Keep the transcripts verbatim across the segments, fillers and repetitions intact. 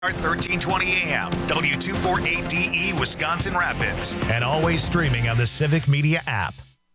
thirteen twenty A M, W two forty-eight D E, Wisconsin Rapids, and always streaming on the Civic Media app.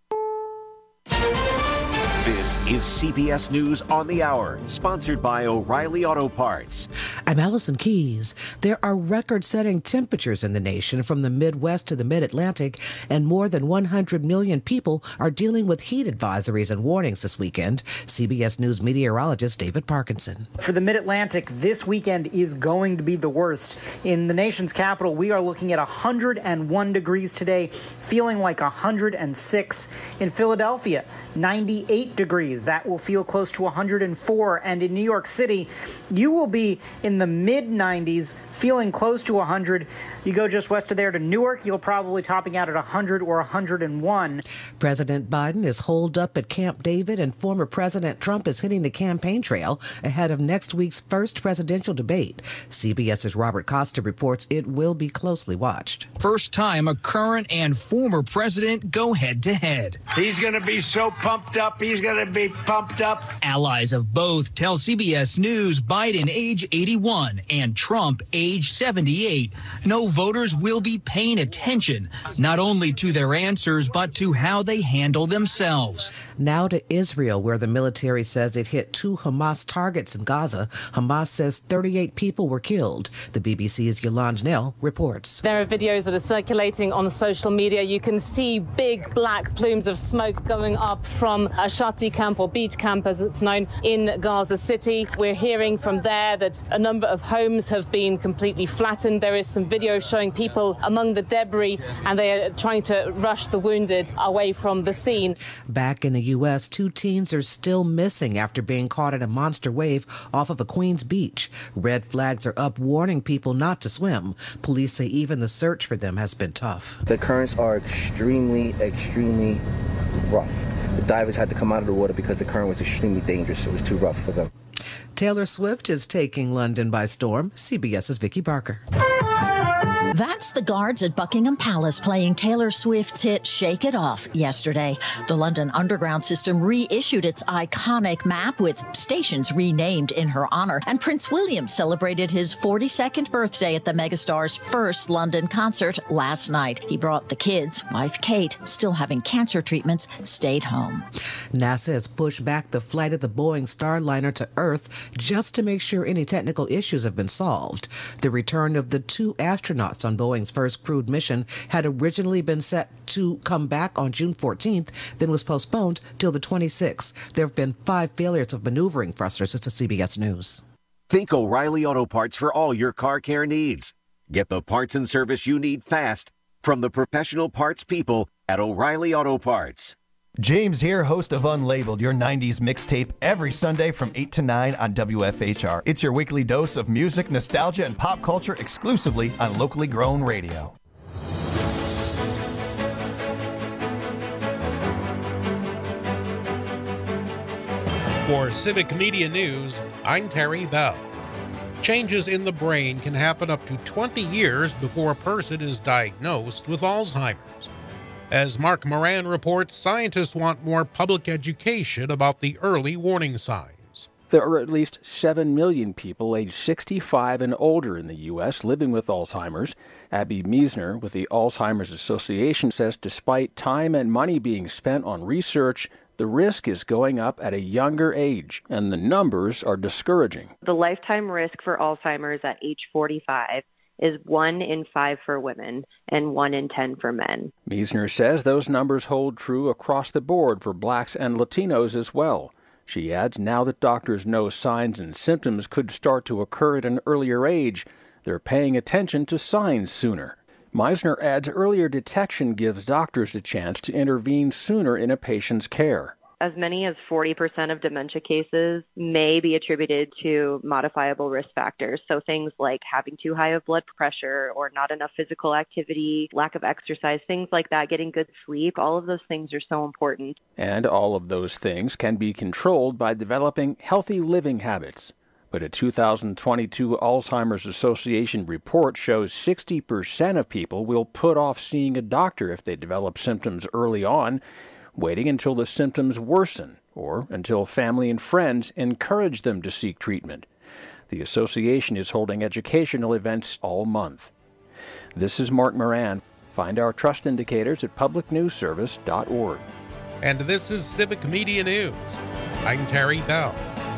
This is C B S News on the Hour, sponsored by O'Reilly Auto Parts. I'm Allison Keys. There are record-setting temperatures in the nation from the Midwest to the Mid-Atlantic, and more than one hundred million people are dealing with heat advisories and warnings this weekend. C B S News meteorologist David Parkinson. For the Mid-Atlantic, this weekend is going to be the worst. In the nation's capital, we are looking at one hundred one degrees today, feeling like one hundred six. In Philadelphia, ninety-eight degrees. That will feel close to one hundred four. And in New York City, you will be in the mid nineties, feeling close to one hundred. You go just west of there to Newark, you'll probably topping out at one hundred or one hundred one. President Biden is holed up at Camp David, and former President Trump is hitting the campaign trail ahead of next week's first presidential debate. CBS's Robert Costa reports it will be closely watched. First time a current and former president go head-to-head. He's going to be so pumped up. He's going to be pumped up. Allies of both tell C B S News Biden age eighty-one and Trump age seventy-eight. No voters will be paying attention, not only to their answers, but to how they handle themselves. Now to Israel, where the military says it hit two Hamas targets in Gaza. Hamas says thirty-eight people were killed. The B B C's Yolande Knell reports. There are videos that are circulating on social media. You can see big black plumes of smoke going up from Ashati camp, or beach camp as it's known, in Gaza City. We're hearing from there that a number of homes have been completely flattened. There is some video showing people among the debris, and they are trying to rush the wounded away from the scene. Back in the U S, two teens are still missing after being caught in a monster wave off of a Queens beach. Red flags are up warning people not to swim. Police say even the search for them has been tough. The currents are extremely, extremely rough. The divers had to come out of the water because the current was extremely dangerous. It was too rough for them. Taylor Swift is taking London by storm. CBS's Vicki Barker. That's the guards at Buckingham Palace playing Taylor Swift's hit Shake It Off yesterday. The London Underground system reissued its iconic map with stations renamed in her honor, and Prince William celebrated his forty-second birthday at the megastar's first London concert last night. He brought the kids. Wife Kate, still having cancer treatments, stayed home. NASA has pushed back the flight of the Boeing Starliner to Earth just to make sure any technical issues have been solved. The return of the two astronauts on Boeing's first crewed mission had originally been set to come back on June fourteenth, then was postponed till the twenty-sixth. There have been five failures of maneuvering thrusters. It's a C B S News. Think O'Reilly Auto Parts for all your car care needs. Get the parts and service you need fast from the professional parts people at O'Reilly Auto Parts. James here, host of Unlabeled, your nineties mixtape, every Sunday from eight to nine on W F H R. It's your weekly dose of music, nostalgia, and pop culture exclusively on locally grown radio. For Civic Media News, I'm Terry Bell. Changes in the brain can happen up to twenty years before a person is diagnosed with Alzheimer's. As Mark Moran reports, scientists want more public education about the early warning signs. There are at least seven million people aged sixty-five and older in the U S living with Alzheimer's. Abby Meisner with the Alzheimer's Association says despite time and money being spent on research, the risk is going up at a younger age, and the numbers are discouraging. The lifetime risk for Alzheimer's at age forty-five is one in five for women and one in ten for men. Meisner says those numbers hold true across the board for blacks and Latinos as well. She adds now that doctors know signs and symptoms could start to occur at an earlier age, they're paying attention to signs sooner. Meisner adds earlier detection gives doctors a chance to intervene sooner in a patient's care. As many as forty percent of dementia cases may be attributed to modifiable risk factors. So things like having too high of blood pressure or not enough physical activity, lack of exercise, things like that, getting good sleep, all of those things are so important. And all of those things can be controlled by developing healthy living habits. But a two thousand twenty-two Alzheimer's Association report shows sixty percent of people will put off seeing a doctor if they develop symptoms early on, waiting until the symptoms worsen or until family and friends encourage them to seek treatment. The association is holding educational events all month. This is Mark Moran. Find our trust indicators at public news service dot org. And this is Civic Media News. I'm Terry Bell.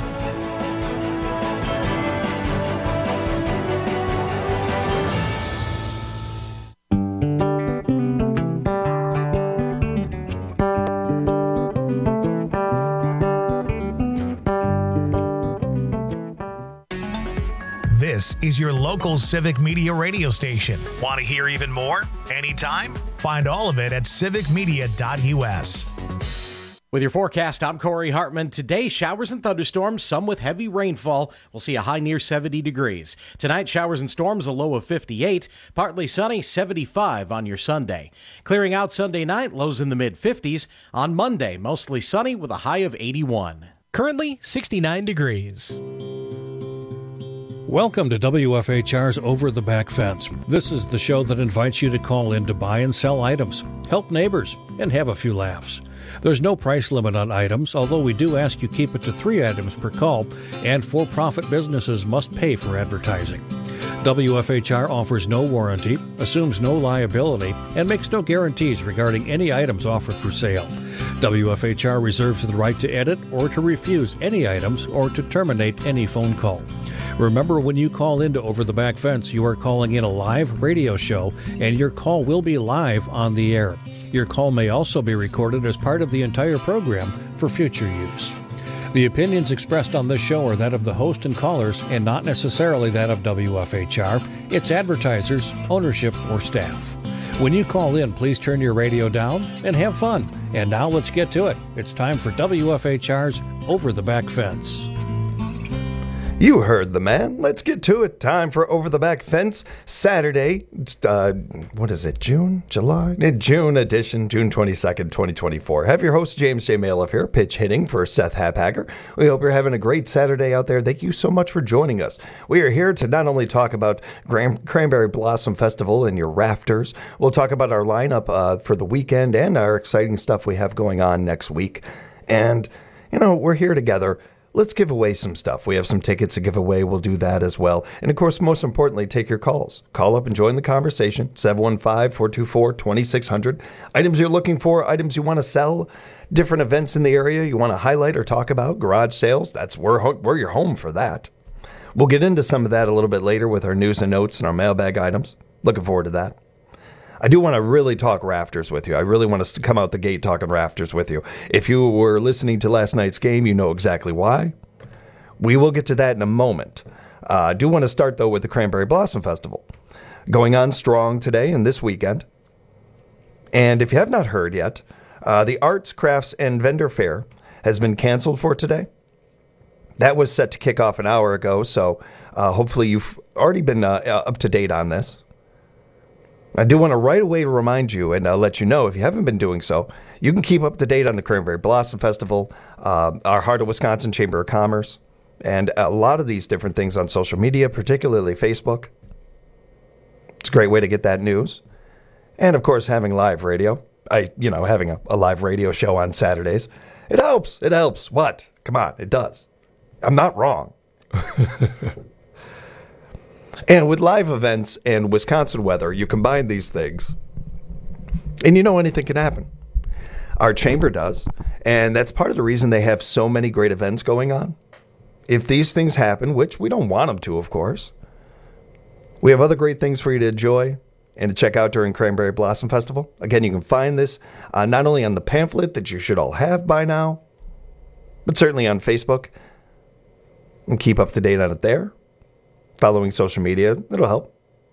This is your local Civic Media radio station. Want to hear even more? Anytime? Find all of it at civic media dot u s. With your forecast, I'm Corey Hartman. Today, showers and thunderstorms, some with heavy rainfall. We'll see a high near seventy degrees. Tonight, showers and storms, a low of fifty-eight. Partly sunny, seventy-five on your Sunday. Clearing out Sunday night, lows in the mid-fifties. On Monday, mostly sunny with a high of eighty-one. Currently, sixty-nine degrees. Welcome to W F H R's Over the Back Fence. This is the show that invites you to call in to buy and sell items, help neighbors, and have a few laughs. There's no price limit on items, although we do ask you keep it to three items per call, and for-profit businesses must pay for advertising. W F H R offers no warranty, assumes no liability, and makes no guarantees regarding any items offered for sale. W F H R reserves the right to edit or to refuse any items or to terminate any phone call. Remember, when you call into Over the Back Fence, you are calling in a live radio show, and your call will be live on the air. Your call may also be recorded as part of the entire program for future use. The opinions expressed on this show are that of the host and callers and not necessarily that of W F H R, its advertisers, ownership, or staff. When you call in, please turn your radio down and have fun. And now let's get to it. It's time for W F H R's Over the Back Fence. You heard the man. Let's get to it. Time for Over the Back Fence, Saturday, uh, what is it, June? July? June edition, June twenty-second, twenty twenty-four. Have your host, James J. Maliff here, pitch hitting for Seth Haphager. We hope you're having a great Saturday out there. Thank you so much for joining us. We are here to not only talk about Gram- Cranberry Blossom Festival and your rafters, we'll talk about our lineup uh, for the weekend and our exciting stuff we have going on next week. And, you know, we're here together. Let's give away some stuff. We have some tickets to give away. We'll do that as well. And, of course, most importantly, take your calls. Call up and join the conversation. seven one five, four two four, two six zero zero. Items you're looking for, items you want to sell, different events in the area you want to highlight or talk about, garage sales. That's we're, we're your home for that. We'll get into some of that a little bit later with our news and notes and our mailbag items. Looking forward to that. I do want to really talk rafters with you. I really want to come out the gate talking rafters with you. If you were listening to last night's game, you know exactly why. We will get to that in a moment. Uh, I do want to start, though, with the Cranberry Blossom Festival. Going on strong today and this weekend. And if you have not heard yet, uh, the Arts, Crafts, and Vendor Fair has been canceled for today. That was set to kick off an hour ago, so uh, hopefully you've already been uh, up to date on this. I do want to right away remind you and uh, let you know, if you haven't been doing so, you can keep up to date on the Cranberry Blossom Festival, uh, our Heart of Wisconsin Chamber of Commerce, and a lot of these different things on social media, particularly Facebook. It's a great way to get that news. And, of course, having live radio. I, you know, having a, a live radio show on Saturdays. It helps. It helps. What? Come on. It does. I'm not wrong. And with live events and Wisconsin weather, you combine these things, and you know anything can happen. Our chamber does, and that's part of the reason they have so many great events going on. If these things happen, which we don't want them to, of course, we have other great things for you to enjoy and to check out during Cranberry Blossom Festival. Again, you can find this uh, not only on the pamphlet that you should all have by now, but certainly on Facebook, and keep up to date on it there. Following social media, it'll help.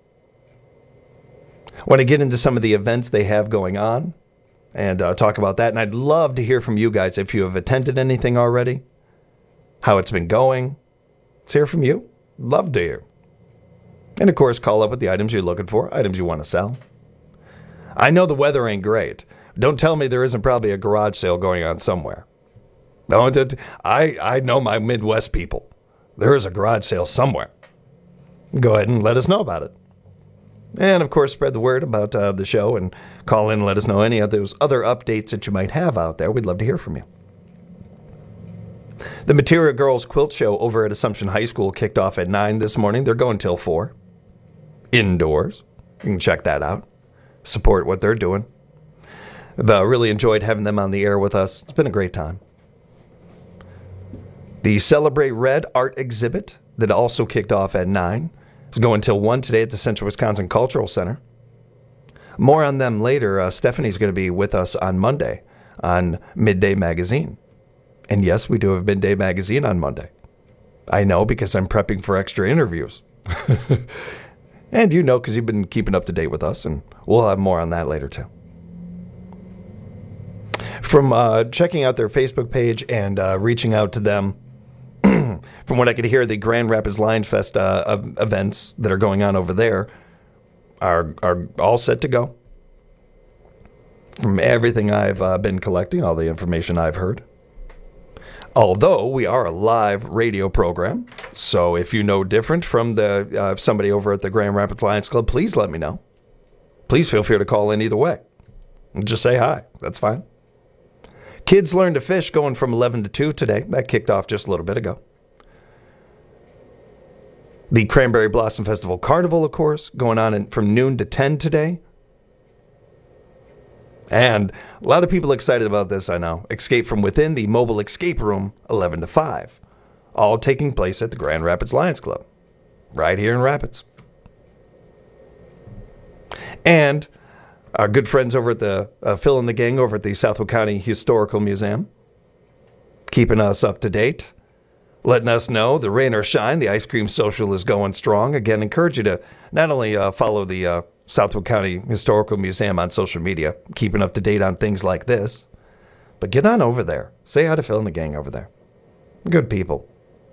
I want to get into some of the events they have going on and uh, talk about that. And I'd love to hear from you guys if you have attended anything already, how it's been going. Let's hear from you. Love to hear. And, of course, call up with the items you're looking for, items you want to sell. I know the weather ain't great. Don't tell me there isn't probably a garage sale going on somewhere. No, I, I know my Midwest people. There is a garage sale somewhere. Go ahead and let us know about it. And, of course, spread the word about uh, the show and call in and let us know any of those other updates that you might have out there. We'd love to hear from you. The Material Girls Quilt Show over at Assumption High School kicked off at nine this morning. They're going till four. Indoors. You can check that out. Support what they're doing. I've uh, really enjoyed having them on the air with us. It's been a great time. The Celebrate Red art exhibit that also kicked off at nine is going till one today at the Central Wisconsin Cultural Center. More on them later. Uh, Stephanie's going to be with us on Monday on Midday Magazine. And yes, we do have Midday Magazine on Monday. I know because I'm prepping for extra interviews. And you know because you've been keeping up to date with us, and we'll have more on that later too. From uh, checking out their Facebook page and uh, reaching out to them, from what I could hear, the Grand Rapids Lions Fest uh, events that are going on over there are are all set to go. From everything I've uh, been collecting, all the information I've heard. Although we are a live radio program, so if you know different from the uh, somebody over at the Grand Rapids Lions Club, please let me know. Please feel free to call in either way. Just say hi. That's fine. Kids Learn to Fish going from eleven to two today. That kicked off just a little bit ago. The Cranberry Blossom Festival Carnival, of course, going on in, from noon to ten today. And a lot of people excited about this, I know. Escape from Within, the mobile escape room, eleven to five. All taking place at the Grand Rapids Lions Club, right here in Rapids. And our good friends over at the, uh, Phil and the gang over at the Southwood County Historical Museum, keeping us up to date, letting us know the rain or shine, the ice cream social is going strong. Again, encourage you to not only uh, follow the uh, Southwood County Historical Museum on social media, keeping up to date on things like this, but get on over there. Say hi to Phil and the gang over there. Good people.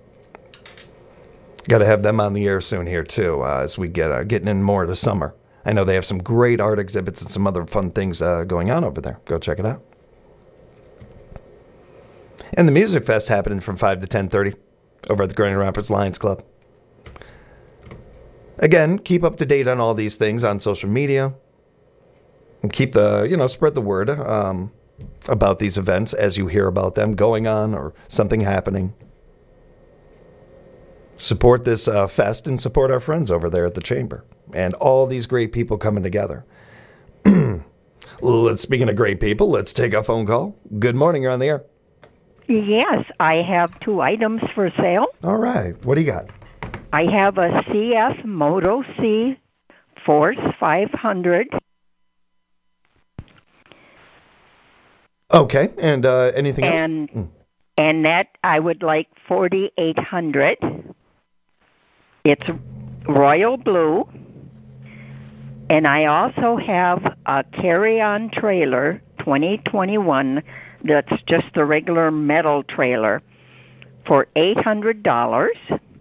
Got to have them on the air soon here, too, uh, as we get uh, getting in more to summer. I know they have some great art exhibits and some other fun things uh, going on over there. Go check it out. And the Music Fest happening from five to ten thirty over at the Grand Rapids Lions Club. Again, keep up to date on all these things on social media. And keep the, you know, spread the word um, about these events as you hear about them going on or something happening. Support this uh, fest and support our friends over there at the Chamber. And all these great people coming together. Let's, speaking of great people, let's take a phone call. Good morning, you're on the air. Yes, I have two items for sale. All right, what do you got? I have a C F Moto C Force five hundred. Okay, and uh, anything and, else? Mm. And that I would like forty-eight hundred. It's royal blue. And I also have a carry-on trailer, twenty twenty-one, that's just the regular metal trailer, for eight hundred dollars.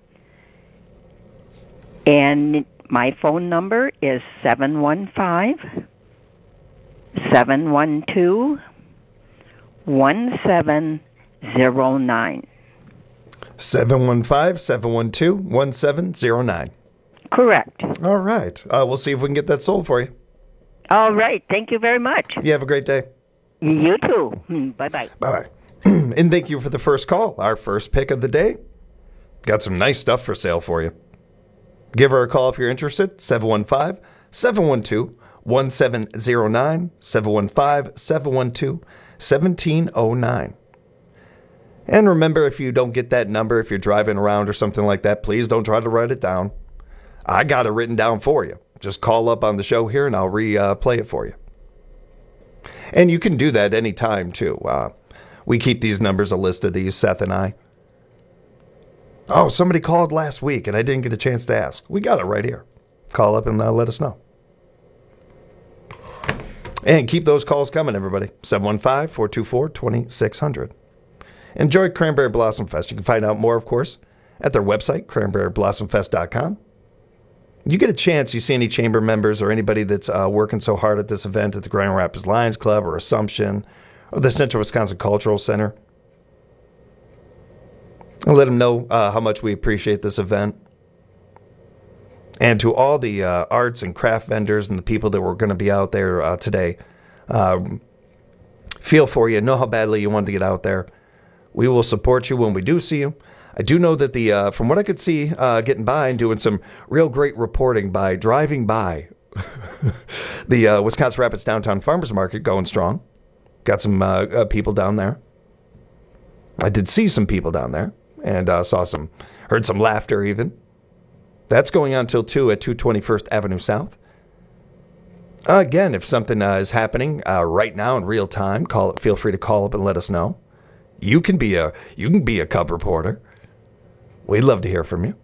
And my phone number is seven one five, seven one two, one seven zero nine. seven one five, seven one two, one seven zero nine. Correct. All right. Uh, we'll see if we can get that sold for you. All right. Thank you very much. You have a great day. You too. Bye-bye. Bye-bye. And thank you for the first call, our first pick of the day. Got some nice stuff for sale for you. Give her a call if you're interested, seven one five, seven one two, one seven zero nine, seven one five, seven one two, one seven zero nine. And remember, if you don't get that number, if you're driving around or something like that, please don't try to write it down. I got it written down for you. Just call up on the show here and I'll replay uh, it for you. And you can do that anytime, too. Uh, we keep these numbers, a list of these, Seth and I. Oh, somebody called last week and I didn't get a chance to ask. We got it right here. Call up and uh, let us know. And keep those calls coming, everybody. seven one five, four two four, two six zero zero. Enjoy Cranberry Blossom Fest. You can find out more, of course, at their website, cranberry blossom fest dot com. You get a chance, you see any chamber members or anybody that's uh, working so hard at this event at the Grand Rapids Lions Club or Assumption or the Central Wisconsin Cultural Center. I'll let them know uh, how much we appreciate this event. And to all the uh, arts and craft vendors and the people that were going to be out there uh, today, uh, feel for you, know how badly you wanted to get out there. We will support you when we do see you. I do know that the, uh, from what I could see, uh, getting by and doing some real great reporting by driving by the uh, Wisconsin Rapids Downtown Farmers Market going strong. Got some uh, uh, people down there. I did see some people down there and uh, saw some, heard some laughter even. That's going on till two at two twenty-first Avenue South. Uh, again, if something uh, is happening uh, right now in real time, call it. Feel free to call up and let us know. You can be a you can be a Cub reporter. We'd love to hear from you.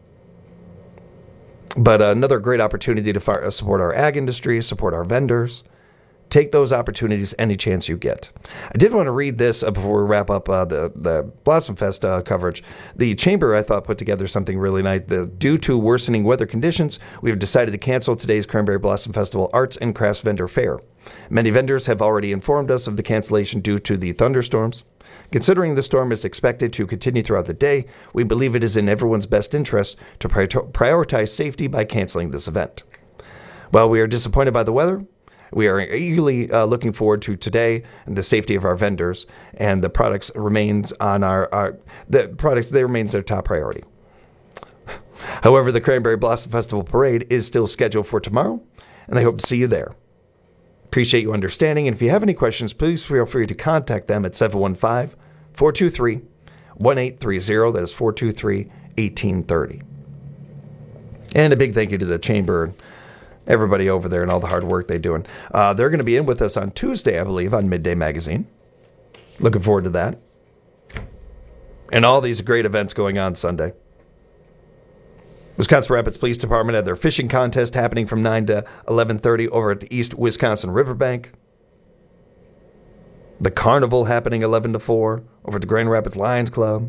But uh, another great opportunity to fire, uh, support our ag industry, support our vendors. Take those opportunities any chance you get. I did want to read this uh, before we wrap up uh, the, the Blossom Fest uh, coverage. The Chamber, I thought, put together something really nice. The, due to worsening weather conditions, we have decided to cancel today's Cranberry Blossom Festival Arts and Crafts Vendor Fair. Many vendors have already informed us of the cancellation due to the thunderstorms. Considering the storm is expected to continue throughout the day, we believe it is in everyone's best interest to prioritize safety by canceling this event. While we are disappointed by the weather, we are eagerly uh, looking forward to today and the safety of our vendors, and the products remains on our, our the products they remains their top priority. However, the Cranberry Blossom Festival Parade is still scheduled for tomorrow, and I hope to see you there. Appreciate you understanding, and if you have any questions, please feel free to contact them at seven one five, four two three, one eight three zero. That is four two three, one eight three zero. And a big thank you to the Chamber, everybody over there, and all the hard work they're doing. Uh, they're going to be in with us on Tuesday, I believe, on Midday Magazine. Looking forward to that. And all these great events going on Sunday. Wisconsin Rapids Police Department had their fishing contest happening from nine to eleven thirty over at the East Wisconsin Riverbank. The carnival happening eleven to four over at the Grand Rapids Lions Club.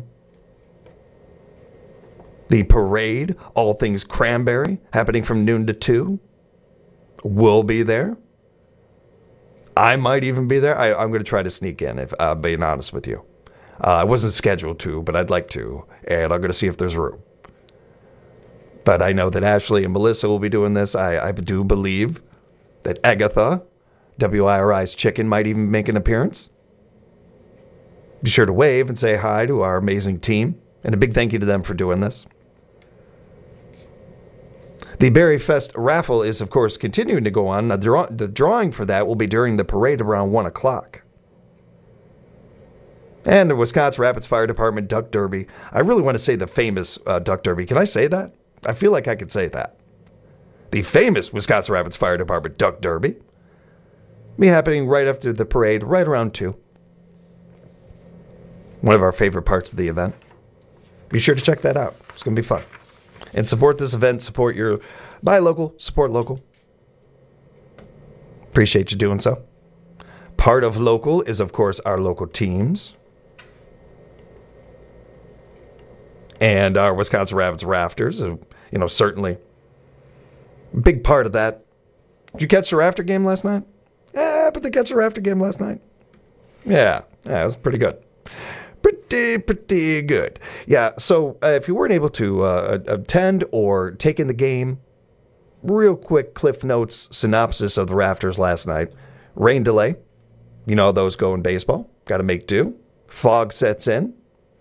The parade, all things Cranberry, happening from noon to two. We'll be there. I might even be there. I, I'm going to try to sneak in, if I'm being honest with you. Uh, I wasn't scheduled to, but I'd like to, and I'm going to see if there's room. But I know that Ashley and Melissa will be doing this. I, I do believe that Agatha, W I R I's chicken, might even make an appearance. Be sure to wave and say hi to our amazing team, and a big thank you to them for doing this. The Berry Fest raffle is, of course, continuing to go on. The, draw- the drawing for that will be during the parade around one o'clock. And the Wisconsin Rapids Fire Department Duck Derby. I really want to say the famous uh, Duck Derby. Can I say that? I feel like I could say that. The famous Wisconsin Rapids Fire Department Duck Derby will be happening right after the parade, right around two. One of our favorite parts of the event. Be sure to check that out. It's going to be fun. And support this event. Support your, buy local, support local. Appreciate you doing so. Part of local is, of course, our local teams. And our Wisconsin Rapids Rafters, you know, certainly a big part of that. Did you catch the Rafter game last night? Yeah, but they catch the Rafter game last night. Yeah, yeah, it was pretty good. Pretty, pretty good. Yeah, so uh, if you weren't able to uh, attend or take in the game, real quick Cliff Notes synopsis of the Rafters last night. Rain delay. You know how those go in baseball. Got to make do. Fog sets in.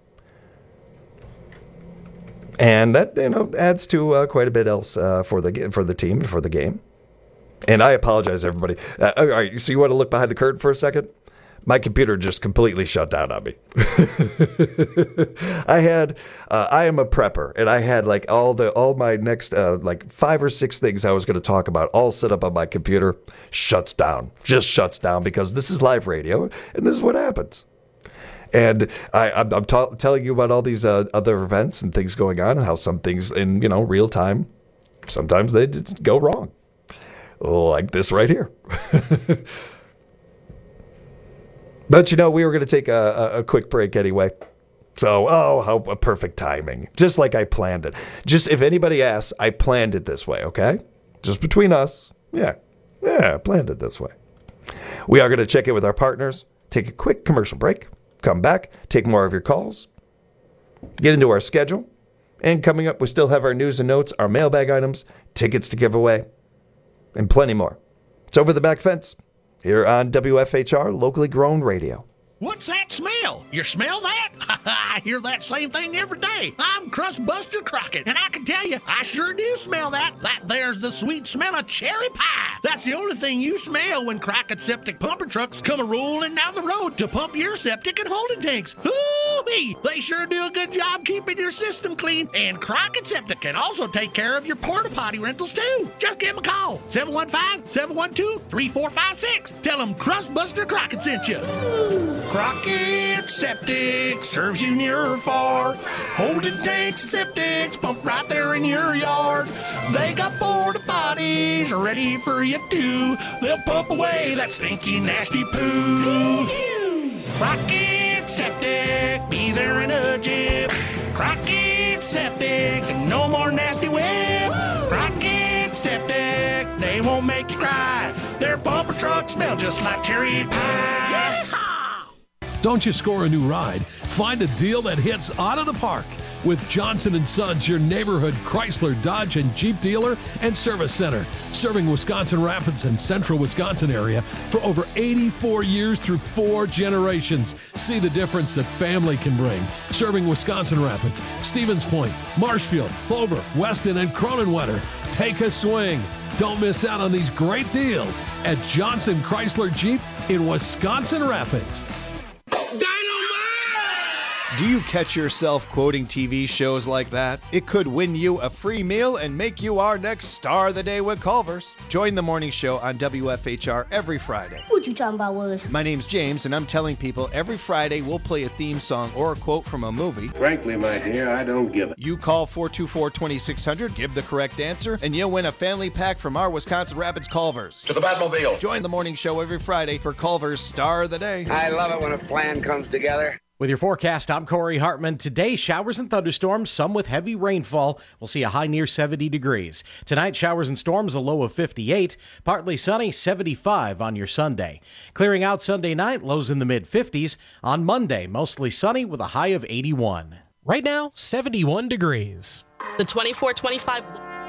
And that, you know, adds to uh, quite a bit else uh, for the for the team, for the game. And I apologize, everybody. Uh, all right, so you want to look behind the curtain for a second? My computer just completely shut down on me. I had, uh, I am a prepper, and I had like all the all my next uh, like five or six things I was going to talk about all set up on my computer. Shuts down, just shuts down because this is live radio, and this is what happens. And I, I'm, I'm ta- telling you about all these uh, other events and things going on, and how some things in, you know, real time, sometimes they just go wrong. Like this right here. But, you know, we were going to take a, a, a quick break anyway. So, oh, how a perfect timing. Just like I planned it. Just if anybody asks, I planned it this way, okay? Just between us. Yeah. Yeah, I planned it this way. We are going to check in with our partners, take a quick commercial break. Come back, take more of your calls, get into our schedule, and coming up, we still have our news and notes, our mailbag items, tickets to give away, and plenty more. It's Over the Back Fence here on W F H R, locally grown radio. What's that smell? You smell that? I hear that same thing every day. I'm Crustbuster Crockett, and I can tell you, I sure do smell that. That there's the sweet smell of cherry pie. That's the only thing you smell when Crockett Septic pumper trucks come a-rolling down the road to pump your septic and holding tanks. Hoo-wee! They sure do a good job keeping your system clean, and Crockett Septic can also take care of your porta potty rentals too. Just give them a call, seven one five, seven one two, three four five six. Tell them Crustbuster Crockett sent you. Crockett Septic serves you near or far. Holding tanks and septics pump right there in your yard. They got porta potties ready for you too. They'll pump away that stinky, nasty poo. Crockett Septic, be there in a jiff. Crockett Septic, no more nasty whip. Crockett Septic, they won't make you cry. Their bumper trucks smell just like cherry pie. Don't you score a new ride? Find a deal that hits out of the park with Johnson and Sons, your neighborhood Chrysler, Dodge, and Jeep dealer and service center, serving Wisconsin Rapids and central Wisconsin area for over eighty-four years through four generations. See the difference that family can bring. Serving Wisconsin Rapids, Stevens Point, Marshfield, Clover, Weston, and Cronenwetter. Take a swing. Don't miss out on these great deals at Johnson Chrysler Jeep in Wisconsin Rapids. Do you catch yourself quoting T V shows like that? It could win you a free meal and make you our next star of the day with Culver's. Join the morning show on W F H R every Friday. What you talking about, Willis? My name's James, and I'm telling people every Friday we'll play a theme song or a quote from a movie. Frankly, my dear, I don't give it. You call four two four, two six zero zero, give the correct answer, and you'll win a family pack from our Wisconsin Rapids Culver's. To the Batmobile. Join the morning show every Friday for Culver's Star of the Day. I love it when a plan comes together. With your forecast, I'm Corey Hartman. Today, showers and thunderstorms, some with heavy rainfall. We'll see a high near seventy degrees. Tonight, showers and storms, a low of fifty-eight. Partly sunny, seventy-five on your Sunday. Clearing out Sunday night, lows in the mid-fifties. On Monday, mostly sunny with a high of eighty-one. Right now, seventy-one degrees. The twenty-four twenty-five.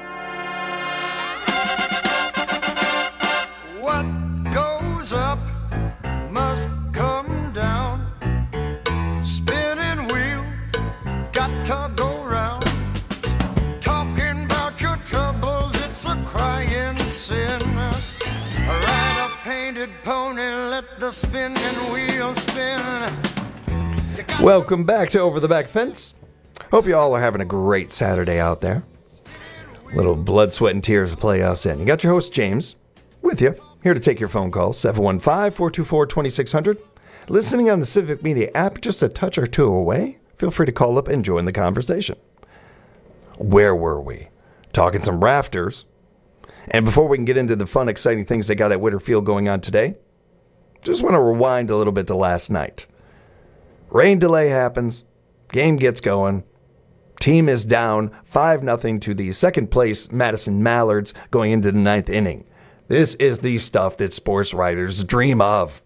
What goes up must come down. Spinning wheel, got to go round. Talking about your troubles, it's a crying sin. Ride a painted pony, let the spinning wheel spin. Welcome back to Over the Back Fence. Hope you all are having a great Saturday out there. Little blood, sweat, and tears to play us in. You got your host, James, with you, here to take your phone call, seven one five, four two four, two six zero zero. Listening on the Civic Media app, just a touch or two away. Feel free to call up and join the conversation. Where were we? Talking some rafters. And before we can get into the fun, exciting things they got at Whitterfield going on today, just want to rewind a little bit to last night. Rain delay happens. Game gets going. Team is down five nothing to the second place Madison Mallards going into the ninth inning. This is the stuff that sports writers dream of.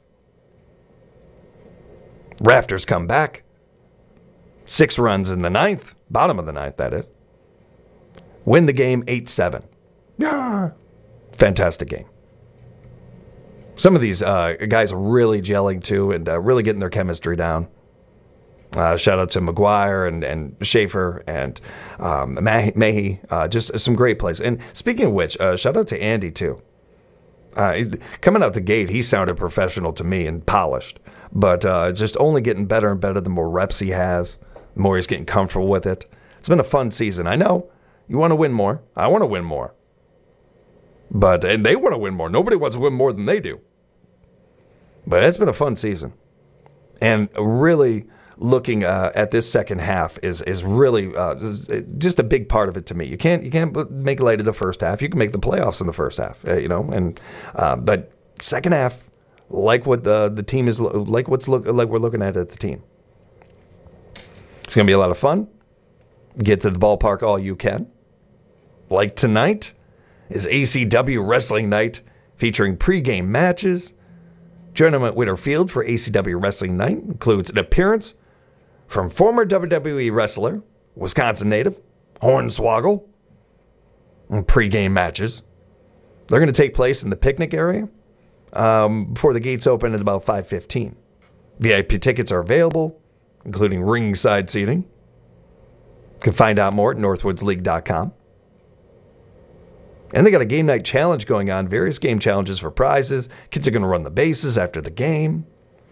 Rafters come back. Six runs in the ninth. Bottom of the ninth, that is. Win the game eight seven. Yeah. Fantastic game. Some of these uh, guys are really gelling too and uh, really getting their chemistry down. Uh, shout out to McGuire and, and Schaefer and um, Mahey. Uh, just some great plays. And speaking of which, uh, shout out to Andy too. Uh, coming out the gate, he sounded professional to me and polished. But uh, just only getting better and better the more reps he has, the more he's getting comfortable with it. It's been a fun season. I know you want to win more. I want to win more. But and they want to win more. Nobody wants to win more than they do. But it's been a fun season. And really looking uh, at this second half is is really uh, just a big part of it to me. You can't you can't make light of the first half. You can make the playoffs in the first half, uh, you know. And uh, but second half, like what the the team is like, what's look like we're looking at at the team. It's gonna be a lot of fun. Get to the ballpark all you can. Like tonight is A C W Wrestling Night featuring pregame matches. Join them at Whitterfield for A C W Wrestling Night. Includes an appearance from former W W E wrestler, Wisconsin native, Hornswoggle, and pregame matches. They're going to take place in the picnic area um, before the gates open at about five fifteen. V I P tickets are available. including ringside seating. You can find out more at northwoods league dot com. And they got a game night challenge going on, various game challenges for prizes. Kids are going to run the bases after the game.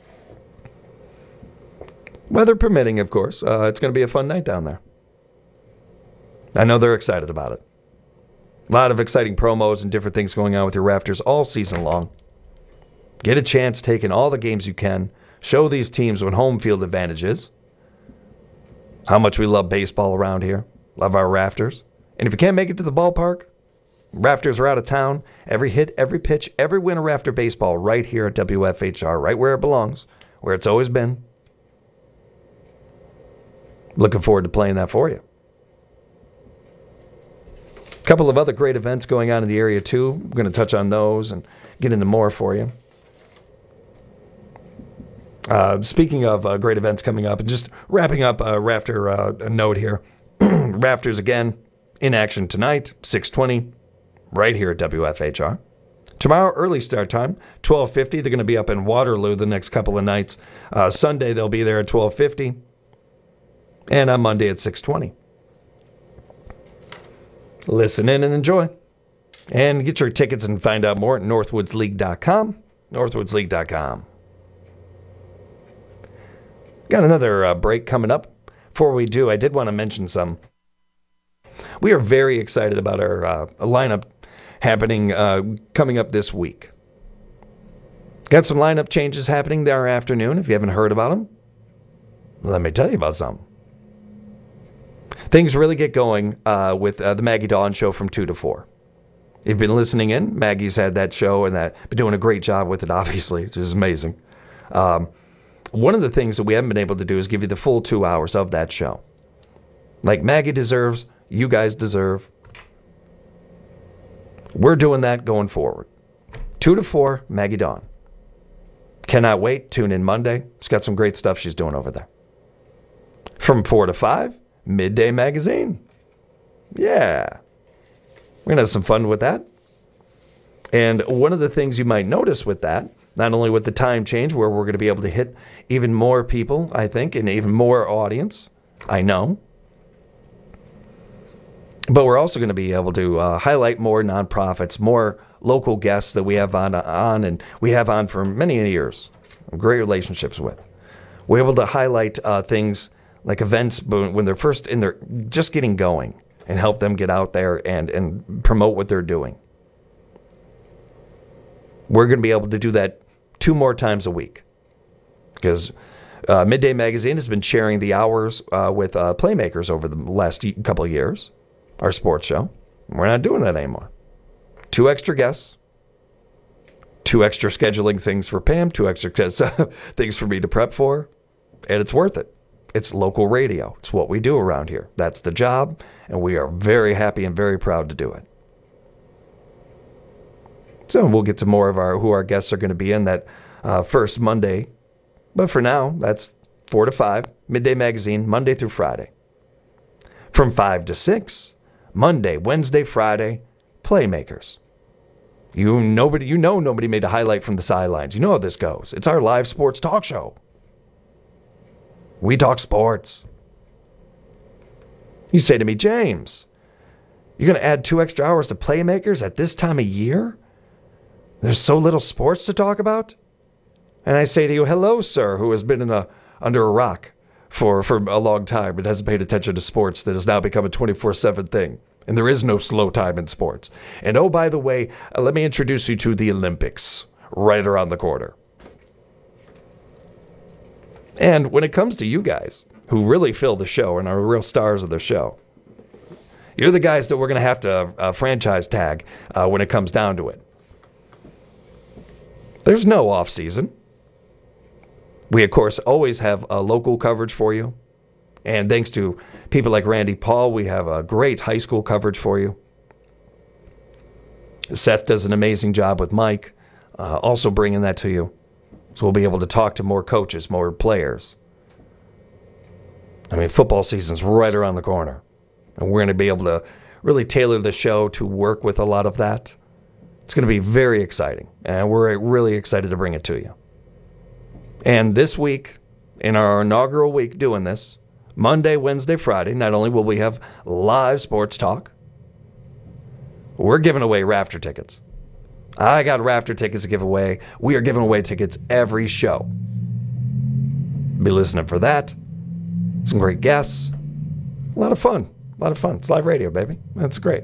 Weather permitting, of course. Uh, it's going to be a fun night down there. I know they're excited about it. A lot of exciting promos and different things going on with your Rafters all season long. Get a chance, take in all the games you can. Show these teams what home field advantage is. How much we love baseball around here. Love our Rafters. And if you can't make it to the ballpark, Rafters are out of town. Every hit, every pitch, every win of Rafter baseball right here at W F H R, right where it belongs, where it's always been. Looking forward to playing that for you. A couple of other great events going on in the area, too. I'm going to touch on those and get into more for you. Uh, speaking of uh, great events coming up, and just wrapping up a Rafter uh, a note here. Rafters, again, in action tonight, six twenty, right here at W F H R. Tomorrow, early start time, twelve fifty. They're going to be up in Waterloo the next couple of nights. Uh, Sunday, they'll be there at twelve fifty. And on Monday at six twenty. Listen in and enjoy. And get your tickets and find out more at northwoods league dot com. northwoods league dot com. Got another uh, break coming up. Before we do, I did want to mention some. We are very excited about our uh, lineup happening, uh, coming up this week. Got some lineup changes happening there afternoon. If you haven't heard about them, let me tell you about some. Things really get going uh, with uh, the Maggie Dawn show from two to four. You've been listening in. Maggie's had that show and that been doing a great job with it, obviously. It's just amazing. Um, one of the things that we haven't been able to do is give you the full two hours of that show. Like Maggie deserves, you guys deserve. We're doing that going forward. two to four, Maggie Dawn. Cannot wait. Tune in Monday. She's got some great stuff she's doing over there. From four to five, Midday Magazine. Yeah. We're going to have some fun with that. And one of the things you might notice with that, not only with the time change where we're going to be able to hit even more people, I think, and even more audience, I know. But we're also going to be able to uh, highlight more nonprofits, more local guests that we have on, on and we have on for many years. Great relationships with. We're able to highlight uh, things like events when they're first in their just getting going and help them get out there and, and promote what they're doing. We're going to be able to do that two more times a week because uh, Midday Magazine has been sharing the hours uh, with uh, Playmakers over the last couple of years, our sports show. We're not doing that anymore. Two extra guests, two extra scheduling things for Pam, two extra things for me to prep for, and it's worth it. It's local radio. It's what we do around here. That's the job, and we are very happy and very proud to do it. So we'll get to more of our who our guests are going to be in that uh, first Monday. But for now, that's four to five, Midday Magazine, Monday through Friday. From five to six, Monday, Wednesday, Friday, Playmakers. You nobody, you know nobody made a highlight from the sidelines. You know how this goes. It's our live sports talk show. We talk sports. You say to me, James, you're going to add two extra hours to Playmakers at this time of year? There's so little sports to talk about? And I say to you, hello, sir, who has been in a under a rock for, for a long time and hasn't paid attention to sports that has now become a twenty-four seven thing. And there is no slow time in sports. And oh, by the way, uh, let me introduce you to the Olympics right around the corner. And when it comes to you guys, who really fill the show and are real stars of the show, you're the guys that we're going to have to uh, franchise tag uh, when it comes down to it. There's no off season. We, of course, always have a local coverage for you. And thanks to people like Randy Paul, we have a great high school coverage for you. Seth does an amazing job with Mike, uh, also bringing that to you. So we'll be able to talk to more coaches, more players. I mean, football season's right around the corner. And we're going to be able to really tailor the show to work with a lot of that. It's going to be very exciting. And we're really excited to bring it to you. And this week in our inaugural week doing this, Monday, Wednesday, Friday, not only will we have live sports talk, we're giving away Rafter tickets. I got Rafter tickets to give away. We are giving away tickets every show. Be listening for that. Some great guests. A lot of fun. A lot of fun. It's live radio, baby. That's great.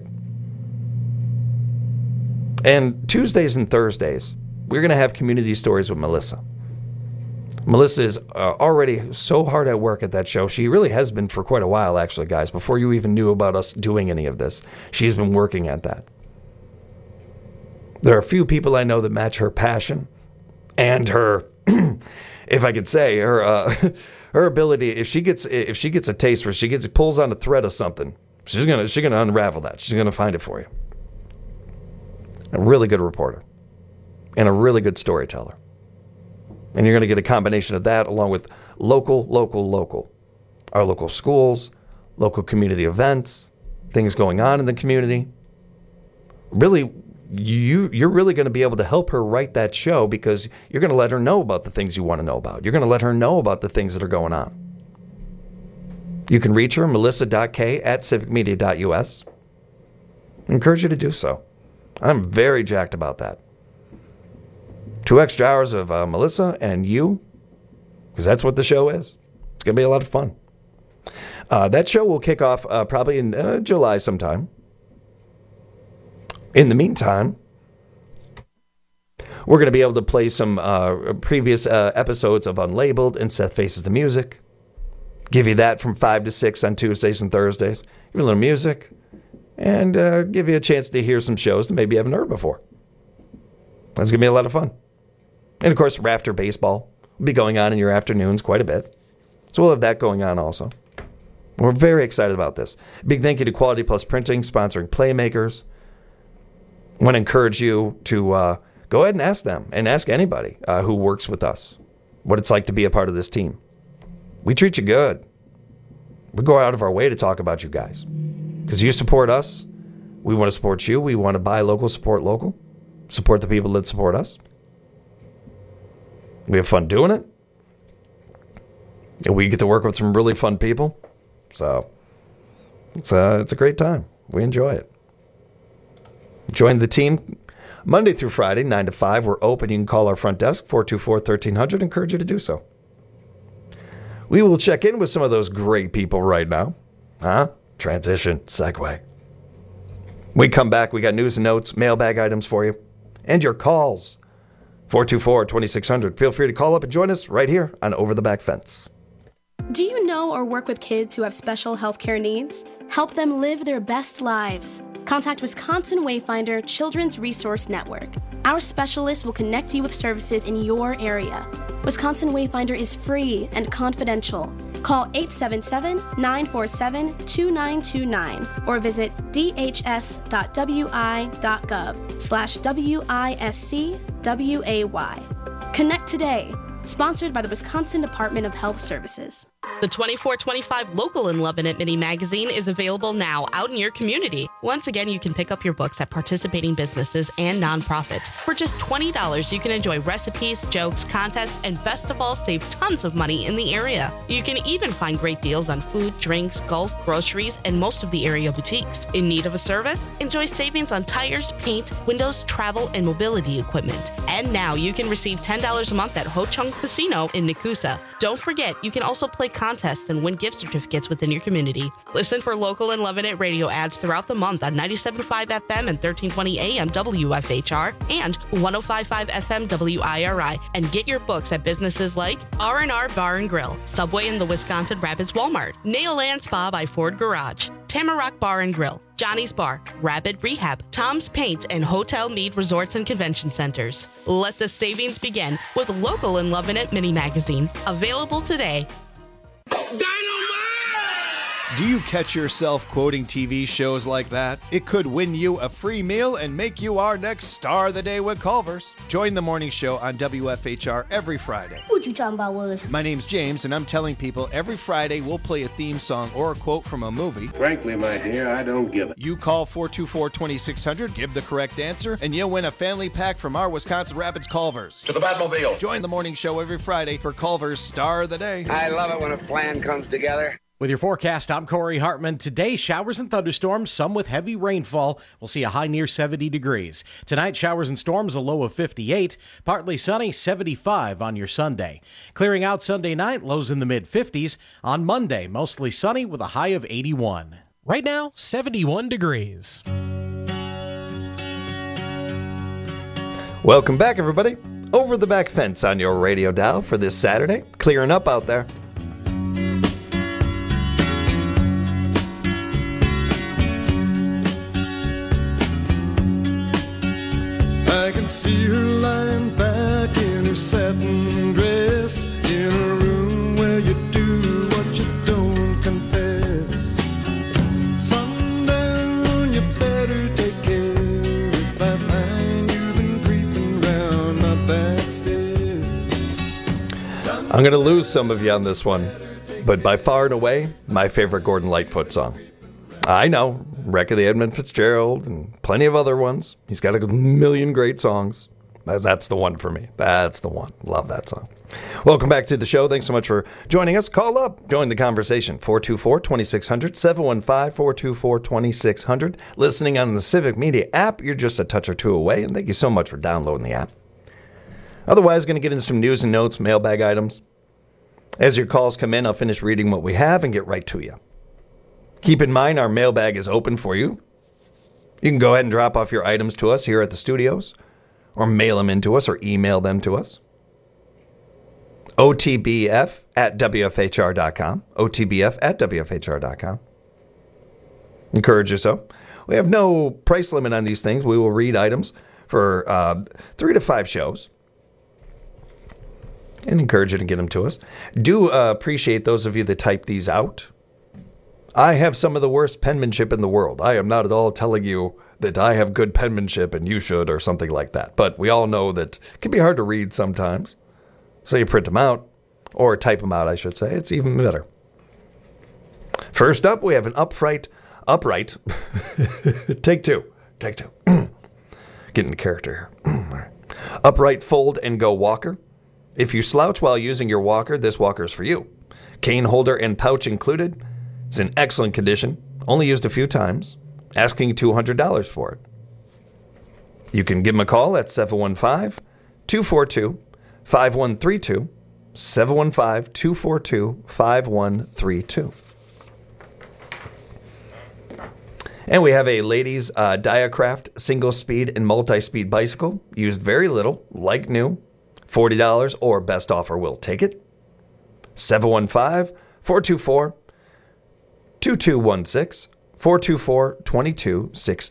And Tuesdays and Thursdays, we're going to have community stories with Melissa. Melissa is uh, already so hard at work at that show. She really has been for quite a while, actually, guys. Before you even knew about us doing any of this, she's been working at that. There are a few people I know that match her passion and her, if I could say, her uh, her ability. If she gets if she gets a taste for, she gets pulls on a thread of something, she's gonna she's gonna unravel that. She's gonna find it for you. A really good reporter and a really good storyteller. And you're going to get a combination of that along with local, local, local. Our local schools, local community events, things going on in the community. Really, you, you're really going to be able to help her write that show because you're going to let her know about the things you want to know about. You're going to let her know about the things that are going on. You can reach her, melissa dot k at civic media dot u s. I encourage you to do so. I'm very jacked about that. Two extra hours of uh, Melissa and you, because that's what the show is. It's going to be a lot of fun. Uh, that show will kick off uh, probably in uh, July sometime. In the meantime, we're going to be able to play some uh, previous uh, episodes of Unlabeled and Seth Faces the Music. Give you that from five to six on Tuesdays and Thursdays. Give you a little music. And uh, give you a chance to hear some shows that maybe you haven't heard before. That's going to be a lot of fun. And, of course, Rafter Baseball will be going on in your afternoons quite a bit. So we'll have that going on also. We're very excited about this. Big thank you to Quality Plus Printing, sponsoring Playmakers. I want to encourage you to uh, go ahead and ask them and ask anybody uh, who works with us what it's like to be a part of this team. We treat you good. We go out of our way to talk about you guys. Because you support us, we want to support you. We want to buy local, support local. Support the people that support us. We have fun doing it. And we get to work with some really fun people. So it's a, it's a great time. We enjoy it. Join the team Monday through Friday, nine to five. We're open. You can call our front desk, four two four, one three zero zero. Encourage you to do so. We will check in with some of those great people right now. Huh? Transition, segue. We come back. We got news and notes, mailbag items for you, and your calls. four two four, two six zero zero. Feel free to call up and join us right here on Over the Back Fence. Do you know or work with kids who have special health care needs? Help them live their best lives. Contact Wisconsin Wayfinder Children's Resource Network. Our specialists will connect you with services in your area. Wisconsin Wayfinder is free and confidential. Call eight seven seven, nine four seven, two nine two nine or visit d h s dot w i dot gov slash W I S C W A Y. Connect today. Sponsored by the Wisconsin Department of Health Services. The twenty-four twenty-five Local in Loving It mini magazine is available now out in your community. Once again, you can pick up your books at participating businesses and nonprofits. For just twenty dollars, you can enjoy recipes, jokes, contests, and best of all, save tons of money in the area. You can even find great deals on food, drinks, golf, groceries, and most of the area boutiques. In need of a service? Enjoy savings on tires, paint, windows, travel, and mobility equipment. And now you can receive ten dollars a month at Ho Chung Casino in Nakusa. Don't forget, you can also play contests and win gift certificates within your community. Listen for Local and Loving It radio ads throughout the month on ninety-seven point five F M and thirteen twenty A M W F H R and one oh five point five F M W I R I. And get your books at businesses like R and R Bar and Grill, Subway in the Wisconsin Rapids Walmart, Nail and Spa by Ford Garage, Tamarack Bar and Grill, Johnny's Bar, Rapid Rehab, Tom's Paint, and Hotel Mead Resorts and Convention Centers. Let the savings begin with Local and Loving It mini magazine. Available today. Do you catch yourself quoting T V shows like that? It could win you a free meal and make you our next star of the day with Culver's. Join the morning show on W F H R every Friday. What you talking about, Willis? My name's James, and I'm telling people every Friday we'll play a theme song or a quote from a movie. Frankly, my dear, I don't give it. You call four two four, two six zero zero, give the correct answer, and you'll win a family pack from our Wisconsin Rapids Culver's. To the Batmobile. Join the morning show every Friday for Culver's Star of the Day. I love it when a plan comes together. With your forecast, I'm Corey Hartman. Today, showers and thunderstorms, some with heavy rainfall. We'll see a high near seventy degrees. Tonight, showers and storms, a low of fifty-eight. Partly sunny, seventy-five on your Sunday. Clearing out Sunday night, lows in the mid-fifties. On Monday, mostly sunny with a high of eighty-one. Right now, seventy-one degrees. Welcome back, everybody. Over the back fence on your radio dial for this Saturday. Clearing up out there. I can see her lying back in her satin dress, in a room where you do what you don't confess. Sundown, you better take care if I find you been creeping round my back stairs. I'm going to lose some of you on this one, but by far and away, my favorite Gordon Lightfoot song. I know, Wreck of the Edmund Fitzgerald and plenty of other ones. He's got a million great songs. That's the one for me. That's the one. Love that song. Welcome back to the show. Thanks so much for joining us. Call up. Join the conversation. four two four, two six zero zero, seven one five, four two four, two six zero zero. Listening on the Civic Media app, you're just a touch or two away. And thank you so much for downloading the app. Otherwise, going to get into some news and notes, mailbag items. As your calls come in, I'll finish reading what we have and get right to you. Keep in mind, our mailbag is open for you. You can go ahead and drop off your items to us here at the studios, or mail them into us, or email them to us. O T B F at W F H R dot com. O T B F at W F H R dot com. Encourage you so. We have no price limit on these things. We will read items for uh, three to five shows. And encourage you to get them to us. Do uh, appreciate those of you that type these out. I have some of the worst penmanship in the world. I am not at all telling you that I have good penmanship and you should or something like that. But we all know that it can be hard to read sometimes. So you print them out, or type them out, I should say. It's even better. First up, we have an upright, upright, take two, take two. Get into character here. Upright fold and go walker. If you slouch while using your walker, this walker is for you. Cane holder and pouch included. It's in excellent condition, only used a few times, asking two hundred dollars for it. You can give them a call at seven one five, two four two, five one three two, seven one five, two four two, five one three two. And we have a ladies' uh, Diacraft single-speed and multi-speed bicycle, used very little, like new, forty dollars or best offer, we'll take it. seven one five, four two four, two two one six, four two four, two two one six.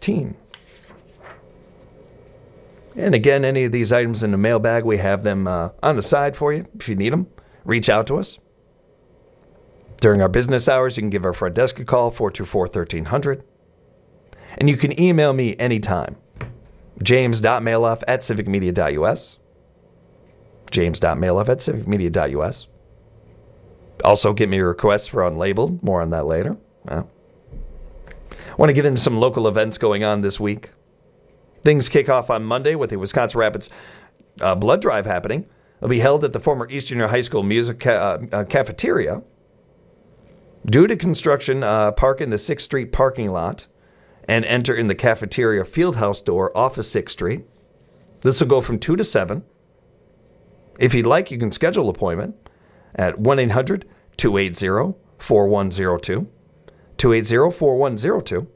And again, any of these items in the mailbag, we have them uh, on the side for you. If you need them, reach out to us. During our business hours, you can give our front desk a call, four two four, one three zero zero. And you can email me anytime, james dot mailoff at civic media dot u s. james dot mailoff at civic media dot u s. Also, get me requests for Unlabeled. More on that later. Well, want to get into some local events going on this week. Things kick off on Monday with the Wisconsin Rapids uh, blood drive happening. It'll be held at the former East Junior High School Music ca- uh, uh, Cafeteria. Due to construction, uh, park in the sixth Street parking lot and enter in the cafeteria fieldhouse door off of sixth Street. This will go from two to seven. If you'd like, you can schedule an appointment at one eight hundred, two eight zero, four one zero two, two eight zero, four one zero two.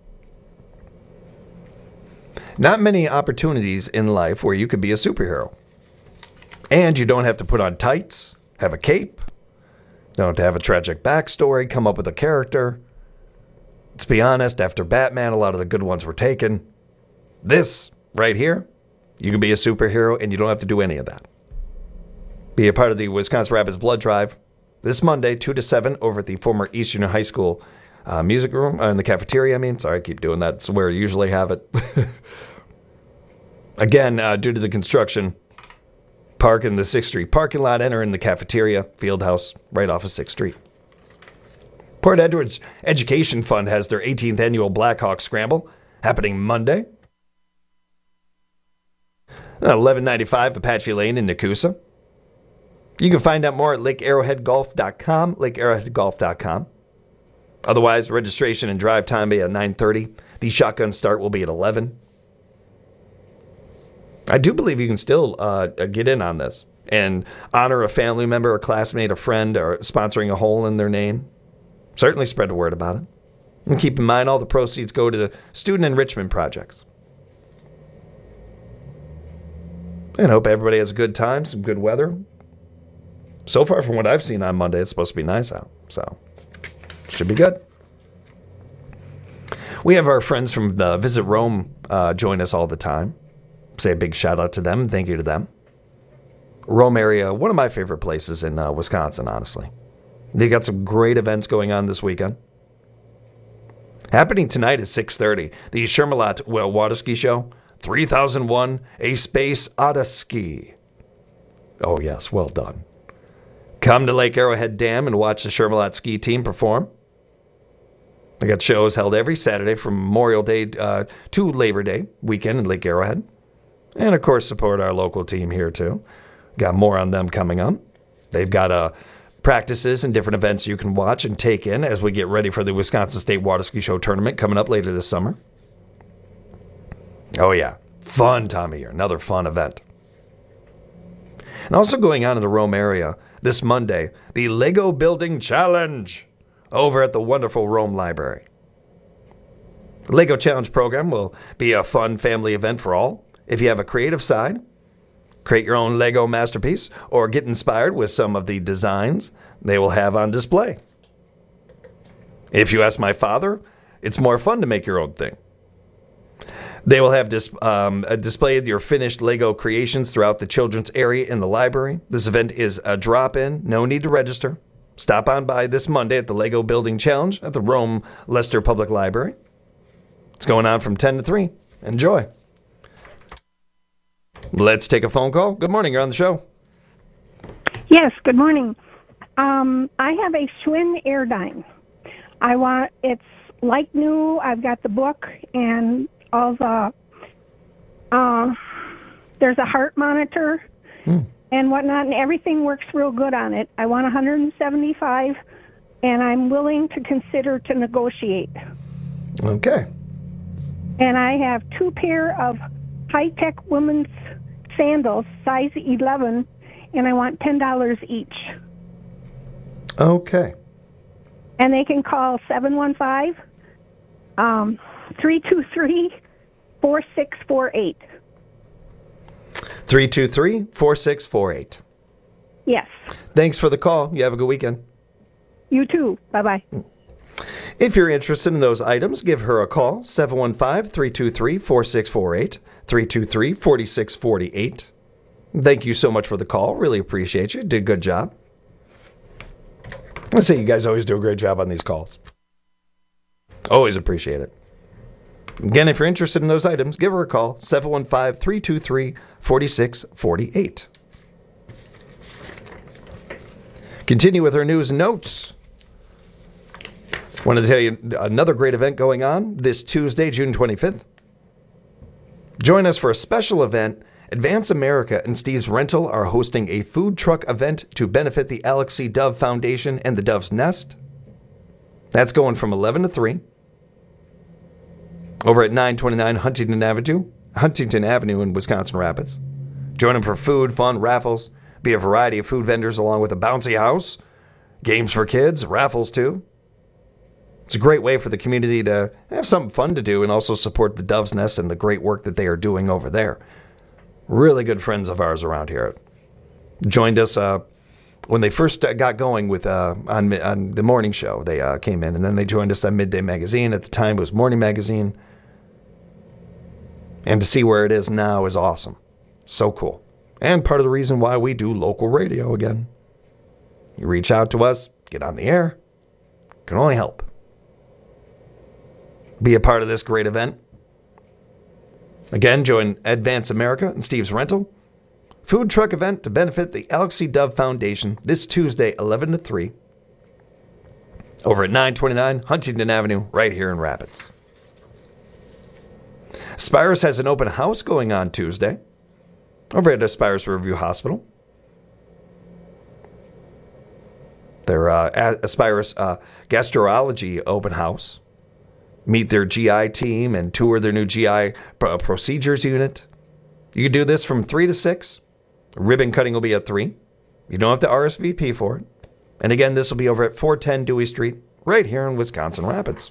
Not many opportunities in life where you could be a superhero. And you don't have to put on tights, have a cape, don't have to have a tragic backstory, come up with a character. Let's be honest, after Batman, a lot of the good ones were taken. This, right here, you can be a superhero and you don't have to do any of that. Be a part of the Wisconsin Rapids Blood Drive this Monday, two to seven, over at the former Eastern High School uh, music room, uh, in the cafeteria, I mean. Sorry, I keep doing that. It's where I usually have it. Again, uh, due to the construction, park in the sixth Street parking lot, enter in the cafeteria, field house, right off of sixth Street. Port Edwards Education Fund has their eighteenth annual Blackhawk Scramble happening Monday. eleven ninety-five Apache Lane in Nakusa. You can find out more at lake arrowhead golf dot com, lake arrowhead golf dot com. Otherwise, registration and drive time will be at nine thirty. The shotgun start will be at eleven. I do believe you can still uh, get in on this and honor a family member, a classmate, a friend, or sponsoring a hole in their name. Certainly spread the word about it. And keep in mind, all the proceeds go to the student enrichment projects. And I hope everybody has a good time, some good weather. So far, from what I've seen on Monday, it's supposed to be nice out. So, should be good. We have our friends from the Visit Rome uh, join us all the time. Say a big shout out to them and thank you to them. Rome area, one of my favorite places in uh, Wisconsin, honestly. They got some great events going on this weekend. Happening tonight at six thirty, the Shermalot Water Ski Show, three thousand one, A Space Odyssey. Oh yes, well done. Come to Lake Arrowhead Dam and watch the Shermalot ski team perform. They got shows held every Saturday from Memorial Day uh, to Labor Day weekend in Lake Arrowhead. And of course, support our local team here too. Got more on them coming up. They've got a... Uh, practices and different events you can watch and take in as we get ready for the Wisconsin State Water Ski Show tournament coming up later this summer. Oh yeah, fun time of year, another fun event. And also going on in the Rome area this Monday, the Lego Building Challenge over at the wonderful Rome Library. The Lego Challenge program will be a fun family event for all. If you have a creative side, create your own Lego masterpiece, or get inspired with some of the designs they will have on display. If you ask my father, it's more fun to make your own thing. They will have dis- um, a display of your finished Lego creations throughout the children's area in the library. This event is a drop-in, no need to register. Stop on by this Monday at the Lego Building Challenge at the Rome Leicester Public Library. It's going on from ten to three. Enjoy. Let's take a phone call. Good morning. You're on the show. Yes, good morning. Um, I have a Schwinn Airdyne. I want, it's like new. I've got the book and all the, uh, there's a heart monitor mm. and whatnot, and everything works real good on it. I want one hundred seventy-five, and I'm willing to consider to negotiate. Okay. And I have two pair of high-tech women's sandals, size eleven, and I want ten dollars each. Okay. And they can call seven one five, three two three, four six four eight. three two three, four six four eight. Yes. Thanks for the call. You have a good weekend. You too. Bye-bye. If you're interested in those items, give her a call, seven one five, three two three, four six four eight, three two three, four six four eight. Thank you so much for the call. Really appreciate you. Did a good job. I say you guys always do a great job on these calls. Always appreciate it. Again, if you're interested in those items, give her a call, seven one five, three two three, four six four eight. Continue with our news and notes. Wanted to tell you another great event going on this Tuesday, June twenty-fifth. Join us for a special event. Advance America and Steve's Rental are hosting a food truck event to benefit the Alex C. Dove Foundation and the Dove's Nest. That's going from eleven to three. Over at nine twenty-nine Huntington Avenue, Huntington Avenue in Wisconsin Rapids. Join them for food, fun, raffles. Be a variety of food vendors along with a bouncy house, games for kids, raffles too. It's a great way for the community to have something fun to do and also support the Dove's Nest and the great work that they are doing over there. Really good friends of ours around here. Joined us uh, when they first got going with uh, on, on the morning show. They uh, came in, and then they joined us on Midday Magazine. At the time, it was Morning Magazine. And to see where it is now is awesome. So cool. And part of the reason why we do local radio again. You reach out to us, get on the air. Can only help. Be a part of this great event. Again, join Advance America and Steve's Rental. Food truck event to benefit the Alex C. Dove Foundation this Tuesday, eleven to three. Over at nine twenty-nine Huntington Avenue, right here in Rapids. Spires has an open house going on Tuesday over at Spires Riverview Hospital. Their uh, Aspirus uh, Gastrology open house. Meet their G I team and tour their new G I uh, procedures unit. You can do this from three to six. Ribbon cutting will be at three. You don't have to R S V P for it. And again, this will be over at four ten Dewey Street, right here in Wisconsin Rapids.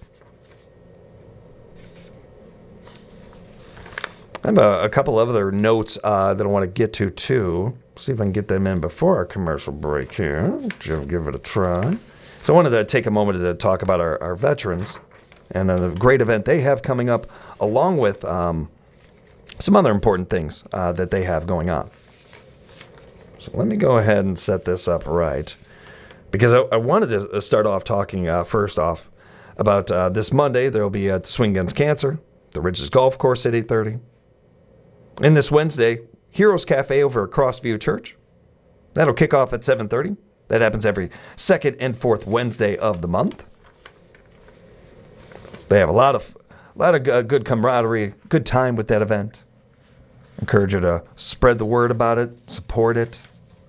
I have a, a couple of other notes uh, that I want to get to, too. See if I can get them in before our commercial break here. Give it a try. So I wanted to take a moment to talk about our, our veterans and a great event they have coming up, along with um, some other important things uh, that they have going on. So let me go ahead and set this up right. Because I, I wanted to start off talking, uh, first off, about uh, this Monday. There will be a Swing Against Cancer, the Ridges Golf Course at eight thirty. And this Wednesday, Heroes Cafe over at Crossview Church. That'll kick off at seven thirty. That happens every second and fourth Wednesday of the month. They have a lot of, a lot of uh, good camaraderie, good time with that event. Encourage you to spread the word about it, support it,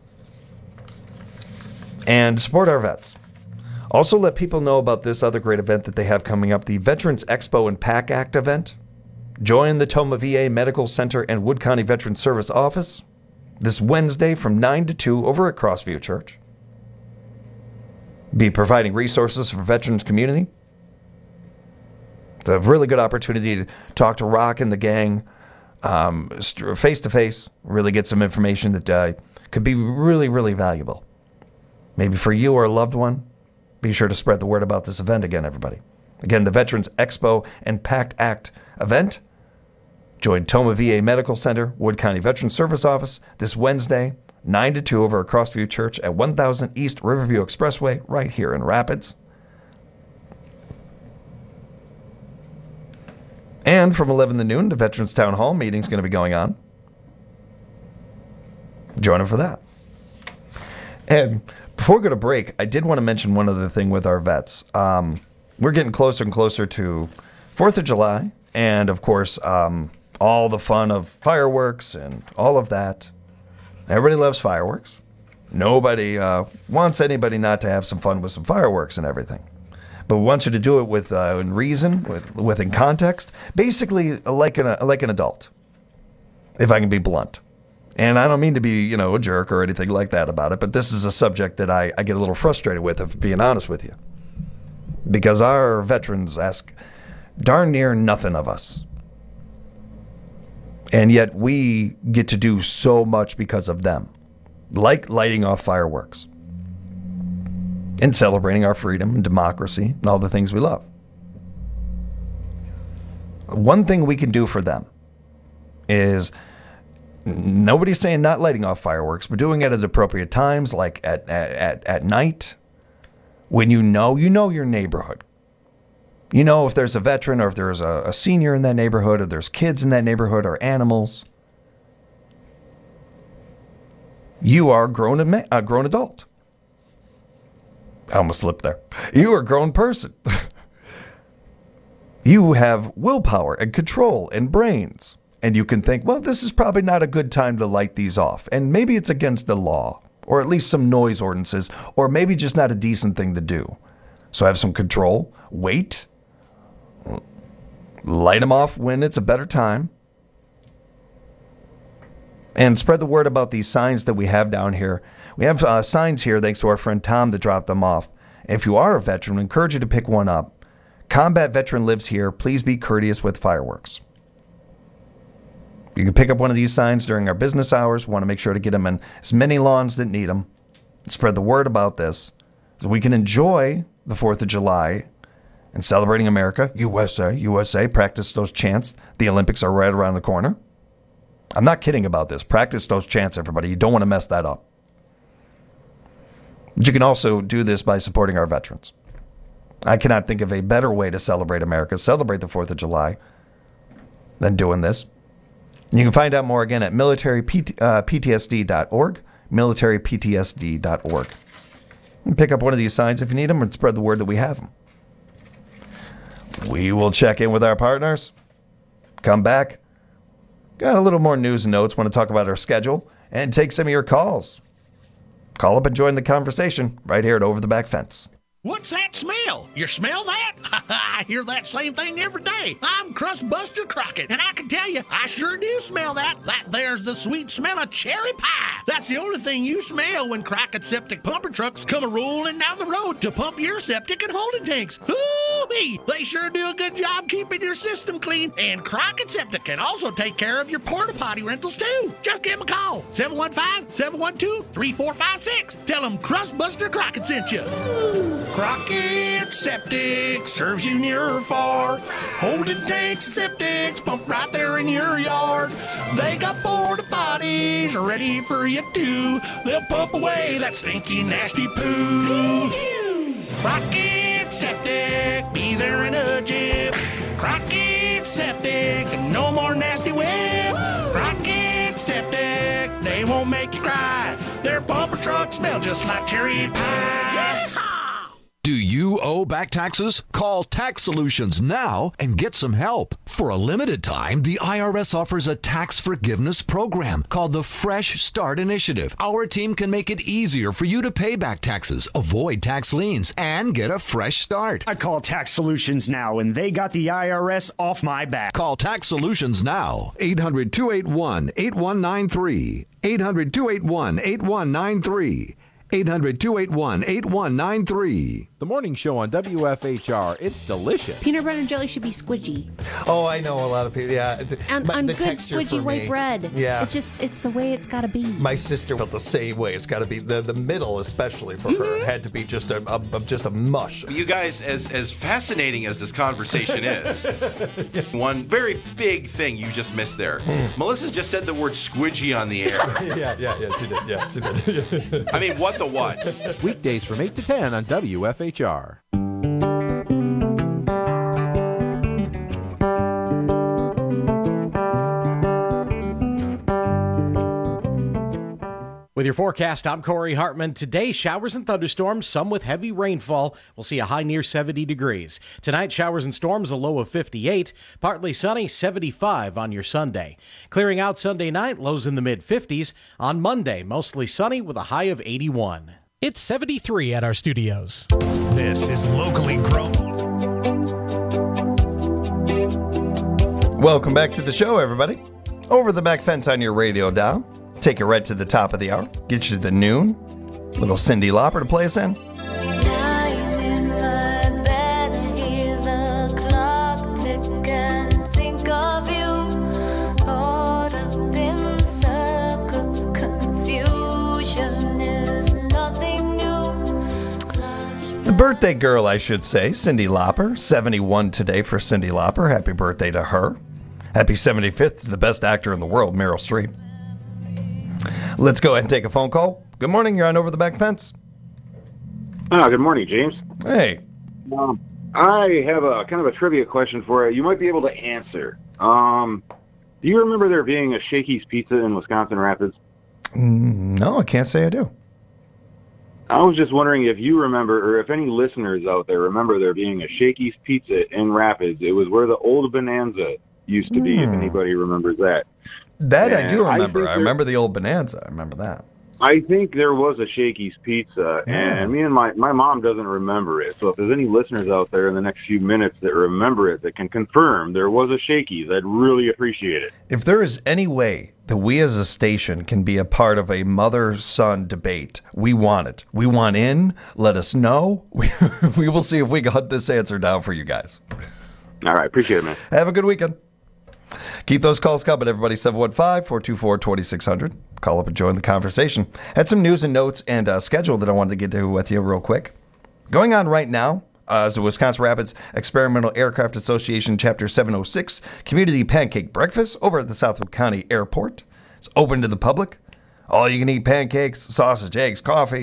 and support our vets. Also let people know about this other great event that they have coming up, the Veterans Expo and PAC Act event. Join the Toma V A Medical Center and Wood County Veterans Service Office this Wednesday from nine to two over at Crossview Church. Be providing resources for veterans community. It's a really good opportunity to talk to Rock and the gang um, face-to-face, really get some information that uh, could be really, really valuable. Maybe for you or a loved one. Be sure to spread the word about this event again, everybody. Again, the Veterans Expo and PACT Act event. Join Toma V A Medical Center, Wood County Veterans Service Office this Wednesday, nine to two over at Crossview Church at one thousand East Riverview Expressway, right here in Rapids. And from eleven to noon, the Veterans Town Hall meeting is going to be going on. Join them for that. And before we go to break, I did want to mention one other thing with our vets. Um, we're getting closer and closer to fourth of July, and of course, um, all the fun of fireworks and all of that. Everybody loves fireworks. Nobody uh, wants anybody not to have some fun with some fireworks and everything. But we want you to do it with uh, in reason, with within context, basically like an like an adult, if I can be blunt. And I don't mean to be, you know, a jerk or anything like that about it, but this is a subject that I, I get a little frustrated with, if being honest with you. Because our veterans ask darn near nothing of us. And yet we get to do so much because of them. Like lighting off fireworks. And celebrating our freedom and democracy and all the things we love. One thing we can do for them is, nobody's saying not lighting off fireworks, but doing it at appropriate times, like at, at, at night, when you know, you know your neighborhood. You know if there's a veteran or if there's a, a senior in that neighborhood or there's kids in that neighborhood or animals. You are a grown, a grown adult. I almost slipped there. You are a grown person. You have willpower and control and brains. And you can think, well, this is probably not a good time to light these off. And maybe it's against the law, or at least some noise ordinances, or maybe just not a decent thing to do. So have some control, wait, light them off when it's a better time, and spread the word about these signs that we have down here. We have uh, signs here, thanks to our friend Tom, that dropped them off. If you are a veteran, I encourage you to pick one up. Combat veteran lives here. Please be courteous with fireworks. You can pick up one of these signs during our business hours. We want to make sure to get them in as many lawns that need them. Spread the word about this so we can enjoy the fourth of July and celebrating America, U S A, U S A. Practice those chants. The Olympics are right around the corner. I'm not kidding about this. Practice those chants, everybody. You don't want to mess that up. But you can also do this by supporting our veterans. I cannot think of a better way to celebrate America, celebrate the fourth of July, than doing this. You can find out more again at military p t s d dot org, military p t s d dot org. And pick up one of these signs if you need them and spread the word that we have them. We will check in with our partners. Come back. Got a little more news and notes. Want to talk about our schedule and take some of your calls. Call up and join the conversation right here at Over the Back Fence. What's that smell? You smell that? I hear that same thing every day. I'm Crustbuster Crockett, and I can tell you, I sure do smell that. That there's the sweet smell of cherry pie. That's the only thing you smell when Crockett septic pumper trucks come a-rolling down the road to pump your septic and holding tanks. Ooh-wee! They sure do a good job keeping your system clean, and Crockett Septic can also take care of your porta potty rentals too. Just give them a call, seven one five, seven one two, three four five six. Tell them Crustbuster Crockett sent you. Crockett Septic serves you near or far. Holding tanks and septics pump right there in your yard. They got porta potties ready for you too. They'll pump away that stinky, nasty poo. Crockett Septic, be there in a jiff. Crockett Septic, no more nasty whip. Crockett Septic, they won't make you cry. Their bumper trucks smell just like cherry pie. Do you owe back taxes? Call Tax Solutions now and get some help. For a limited time, the I R S offers a tax forgiveness program called the Fresh Start Initiative. Our team can make it easier for you to pay back taxes, avoid tax liens, and get a fresh start. I call Tax Solutions now, and they got the I R S off my back. Call Tax Solutions now. eight hundred, two eight one, eight one nine three. eight hundred, two eight one, eight one nine three. eight hundred, two eight one, eight one nine three. The morning show on W F H R. It's delicious. Peanut butter and jelly should be squidgy. Oh, I know a lot of people. Yeah, it's, And my- on the good texture squidgy for white me. bread. Yeah. It's just, it's the way it's got to be. My sister felt the same way. It's got to be the the middle, especially for her, had to be just a, a, a just a mush. You guys, as as fascinating as this conversation is, one very big thing you just missed there. Melissa just said the word squidgy on the air. yeah, yeah, yeah, she did. Yeah, she did. I mean, what the what? Weekdays from eight to ten on W F H R. With your forecast, I'm Corey Hartman. Today, showers and thunderstorms, some with heavy rainfall. We'll see a high near seventy degrees. Tonight, showers and storms, a low of fifty-eight. Partly sunny, seventy-five on your Sunday. Clearing out Sunday night, lows in the mid fifties. On Monday, mostly sunny with a high of eighty-one. It's seventy-three at our studios. This is locally grown. Welcome back to the show, everybody. Over the Back Fence on your radio dial. Take you right to the top of the hour. Get you to the noon. Little Cyndi Lauper to play us in. The birthday girl, I should say, Cyndi Lauper. seventy-one today for Cyndi Lauper. Happy birthday to her. Happy seventy-fifth to the best actor in the world, Meryl Streep. Let's go ahead and take a phone call. Good morning. You're on Over the Back Fence. Ah, good morning, James. Hey. Um, I have a kind of a trivia question for you. You might be able to answer. Um, do you remember there being a Shakey's Pizza in Wisconsin Rapids? Mm, no, I can't say I do. I was just wondering if you remember, or if any listeners out there remember there being a Shakey's Pizza in Rapids. It was where the old Bonanza used to be, Mm. if anybody remembers that. That I And do remember. think I, there- remember the old Bonanza. I remember that. I think there was a Shakey's Pizza, and me and my, my mom doesn't remember it. So if there's any listeners out there in the next few minutes that remember it, that can confirm there was a Shakey's, I'd really appreciate it. If there is any way that we as a station can be a part of a mother-son debate, we want it. We want in. Let us know. We, we will see if we can hunt this answer down for you guys. All right. Appreciate it, man. Have a good weekend. Keep those calls coming, everybody. seven one five, four two four, two six zero zero. Call up and join the conversation. Had some news and notes and uh, schedule that I wanted to get to with you real quick. Going on right now uh, is the Wisconsin Rapids Experimental Aircraft Association Chapter seven oh six Community Pancake Breakfast over at the Southwood County Airport. It's open to the public. All you can eat pancakes, sausage, eggs, coffee.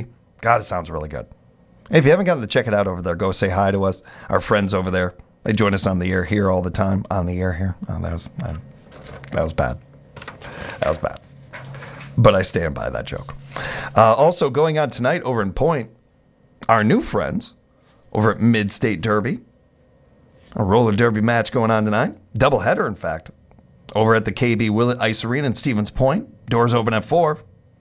God, it sounds really good. Hey, if you haven't gotten to check it out over there, go say hi to us, our friends over there. They join us on the air here all the time. On the air here. Oh, that was uh, that was bad. That was bad. But I stand by that joke. Uh, also going on tonight over in Point, our new friends over at Mid-State Derby. A roller derby match going on tonight. Doubleheader, in fact. Over at the K B Willett Ice Arena in Stevens Point. Doors open at four.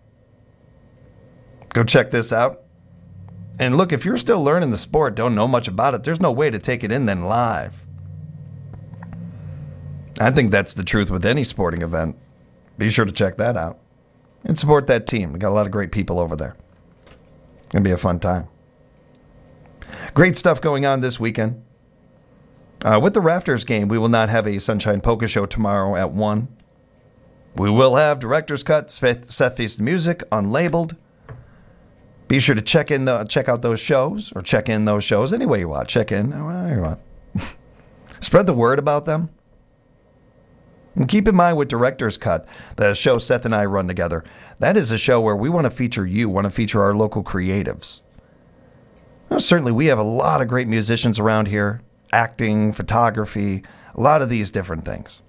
Go check this out. And look, if you're still learning the sport, don't know much about it, there's no way to take it in then live. I think that's the truth with any sporting event. Be sure to check that out. And support that team. We got a lot of great people over there. Gonna be a fun time. Great stuff going on this weekend. Uh, with the Rafters game, we will not have a Sunshine Polka Show tomorrow at one. We will have Director's Cut, Seth Feast Music, Unlabeled. Be sure to check in the, check out those shows, or check in those shows any way you want. Check in, wherever you want. Spread the word about them. And keep in mind with Director's Cut, the show Seth and I run together, that is a show where we want to feature you, want to feature our local creatives. Now, certainly we have a lot of great musicians around here. Acting, photography, a lot of these different things.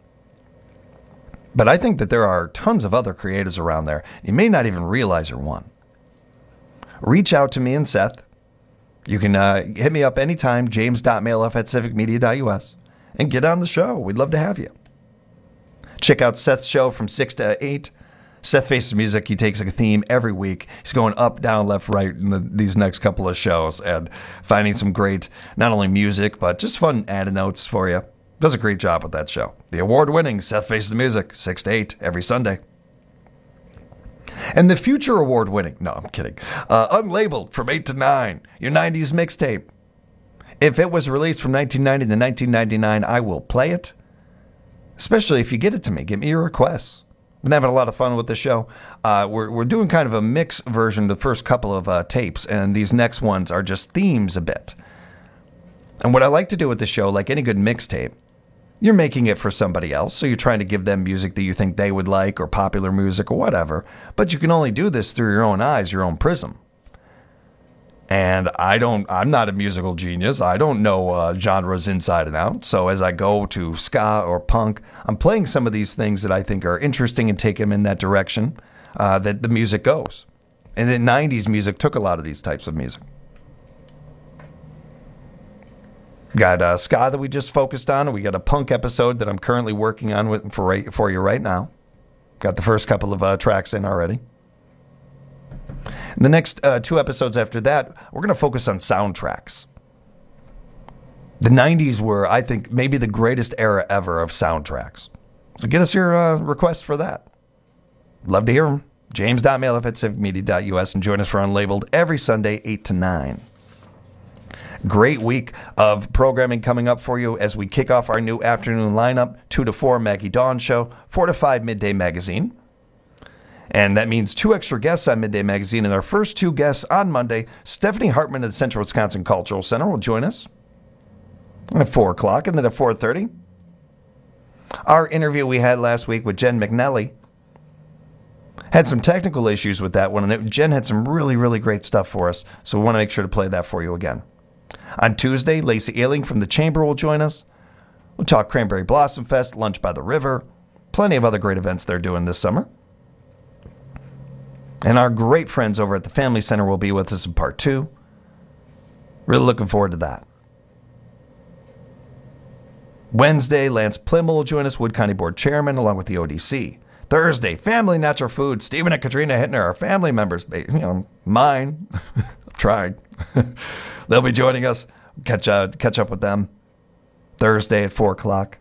But I think that there are tons of other creatives around there. You may not even realize you're one. Reach out to me and Seth. You can uh, hit me up anytime, james dot mailup at civic media dot u s, and get on the show. We'd love to have you. Check out Seth's show from six to eight. Seth Faces Music, he takes a theme every week. He's going up, down, left, right in the, these next couple of shows and finding some great, not only music, but just fun anecdotes for you. Does a great job with that show. The award-winning Seth Faces Music, six to eight every Sunday. And the future award-winning, no, I'm kidding, uh, Unlabeled from eight to nine, your nineties mixtape. If it was released from nineteen ninety to nineteen ninety-nine, I will play it. Especially if you get it to me. Give me your requests. Been having a lot of fun with the show. Uh, we're we're doing kind of a mix version of the first couple of uh, tapes, and these next ones are just themes a bit. And what I like to do with the show, like any good mixtape, you're making it for somebody else, so you're trying to give them music that you think they would like, or popular music, or whatever. But you can only do this through your own eyes, your own prism. And I don't, I'm not a musical genius. I don't know uh, genres inside and out. So as I go to ska or punk, I'm playing some of these things that I think are interesting and take them in that direction uh, that the music goes. And the nineties music took a lot of these types of music. Got uh, ska that we just focused on. We got a punk episode that I'm currently working on with, for, right, for you right now. Got the first couple of uh, tracks in already. In the next uh, two episodes after that, we're going to focus on soundtracks. The nineties were, I think, maybe the greatest era ever of soundtracks. So get us your uh, requests for that. Love to hear them. james dot mailup at civic media dot u s and join us for Unlabeled every Sunday, eight to nine. Great week of programming coming up for you as we kick off our new afternoon lineup. two to four, Maggie Dawn Show. four to five, Midday Magazine. And that means two extra guests on Midday Magazine. And our first two guests on Monday, Stephanie Hartman of the Central Wisconsin Cultural Center will join us at four o'clock. And then at four thirty, our interview we had last week with Jen McNelly. Had some technical issues with that one. And Jen had some really, really great stuff for us. So we want to make sure to play that for you again. On Tuesday, Lacey Ailing from the Chamber will join us. We'll talk Cranberry Blossom Fest, Lunch by the River. Plenty of other great events they're doing this summer. And our great friends over at the Family Center will be with us in part two. Really looking forward to that. Wednesday, Lance Plimmel will join us, Wood County Board Chairman, along with the O D C. Thursday, Family Natural Food. Stephen and Katrina Hittner, our family members, you know, mine. I've tried. They'll be joining us. Catch, uh, catch up with them Thursday at four o'clock.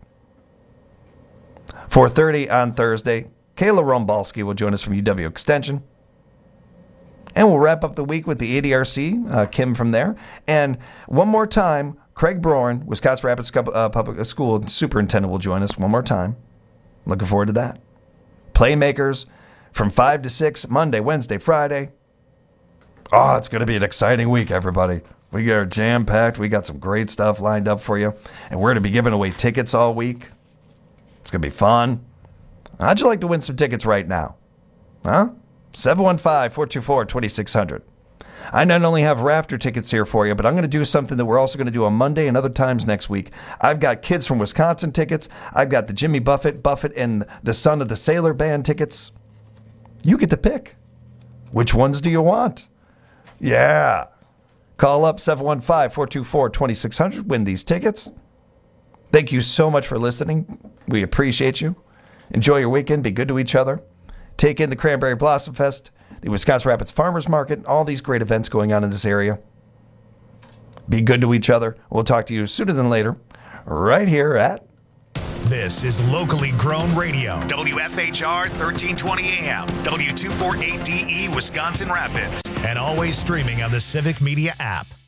four thirty on Thursday, Kayla Rombalski will join us from U W Extension. And we'll wrap up the week with the A D R C, uh, Kim from there. And one more time, Craig Broren, Wisconsin Rapids uh, Public School Superintendent, will join us one more time. Looking forward to that. Playmakers from five to six, Monday, Wednesday, Friday. Oh, it's going to be an exciting week, everybody. We are jam-packed. We got some great stuff lined up for you. And we're going to be giving away tickets all week. It's going to be fun. How'd you like to win some tickets right now? Huh? seven one five, four two four, two six zero zero. I not only have Raptor tickets here for you, but I'm going to do something that we're also going to do on Monday and other times next week. I've got Kids from Wisconsin tickets. I've got the Jimmy Buffett, Buffett and the Son of the Sailor Band tickets. You get to pick. Which ones do you want? Yeah. Call up seven one five, four two four, two six zero zero. Win these tickets. Thank you so much for listening. We appreciate you. Enjoy your weekend. Be good to each other. Take in the Cranberry Blossom Fest, the Wisconsin Rapids Farmers Market, all these great events going on in this area. Be good to each other. We'll talk to you sooner than later, right here at... This is locally grown radio. W F H R thirteen twenty A M, W two forty-eight D E, Wisconsin Rapids. And always streaming on the Civic Media app.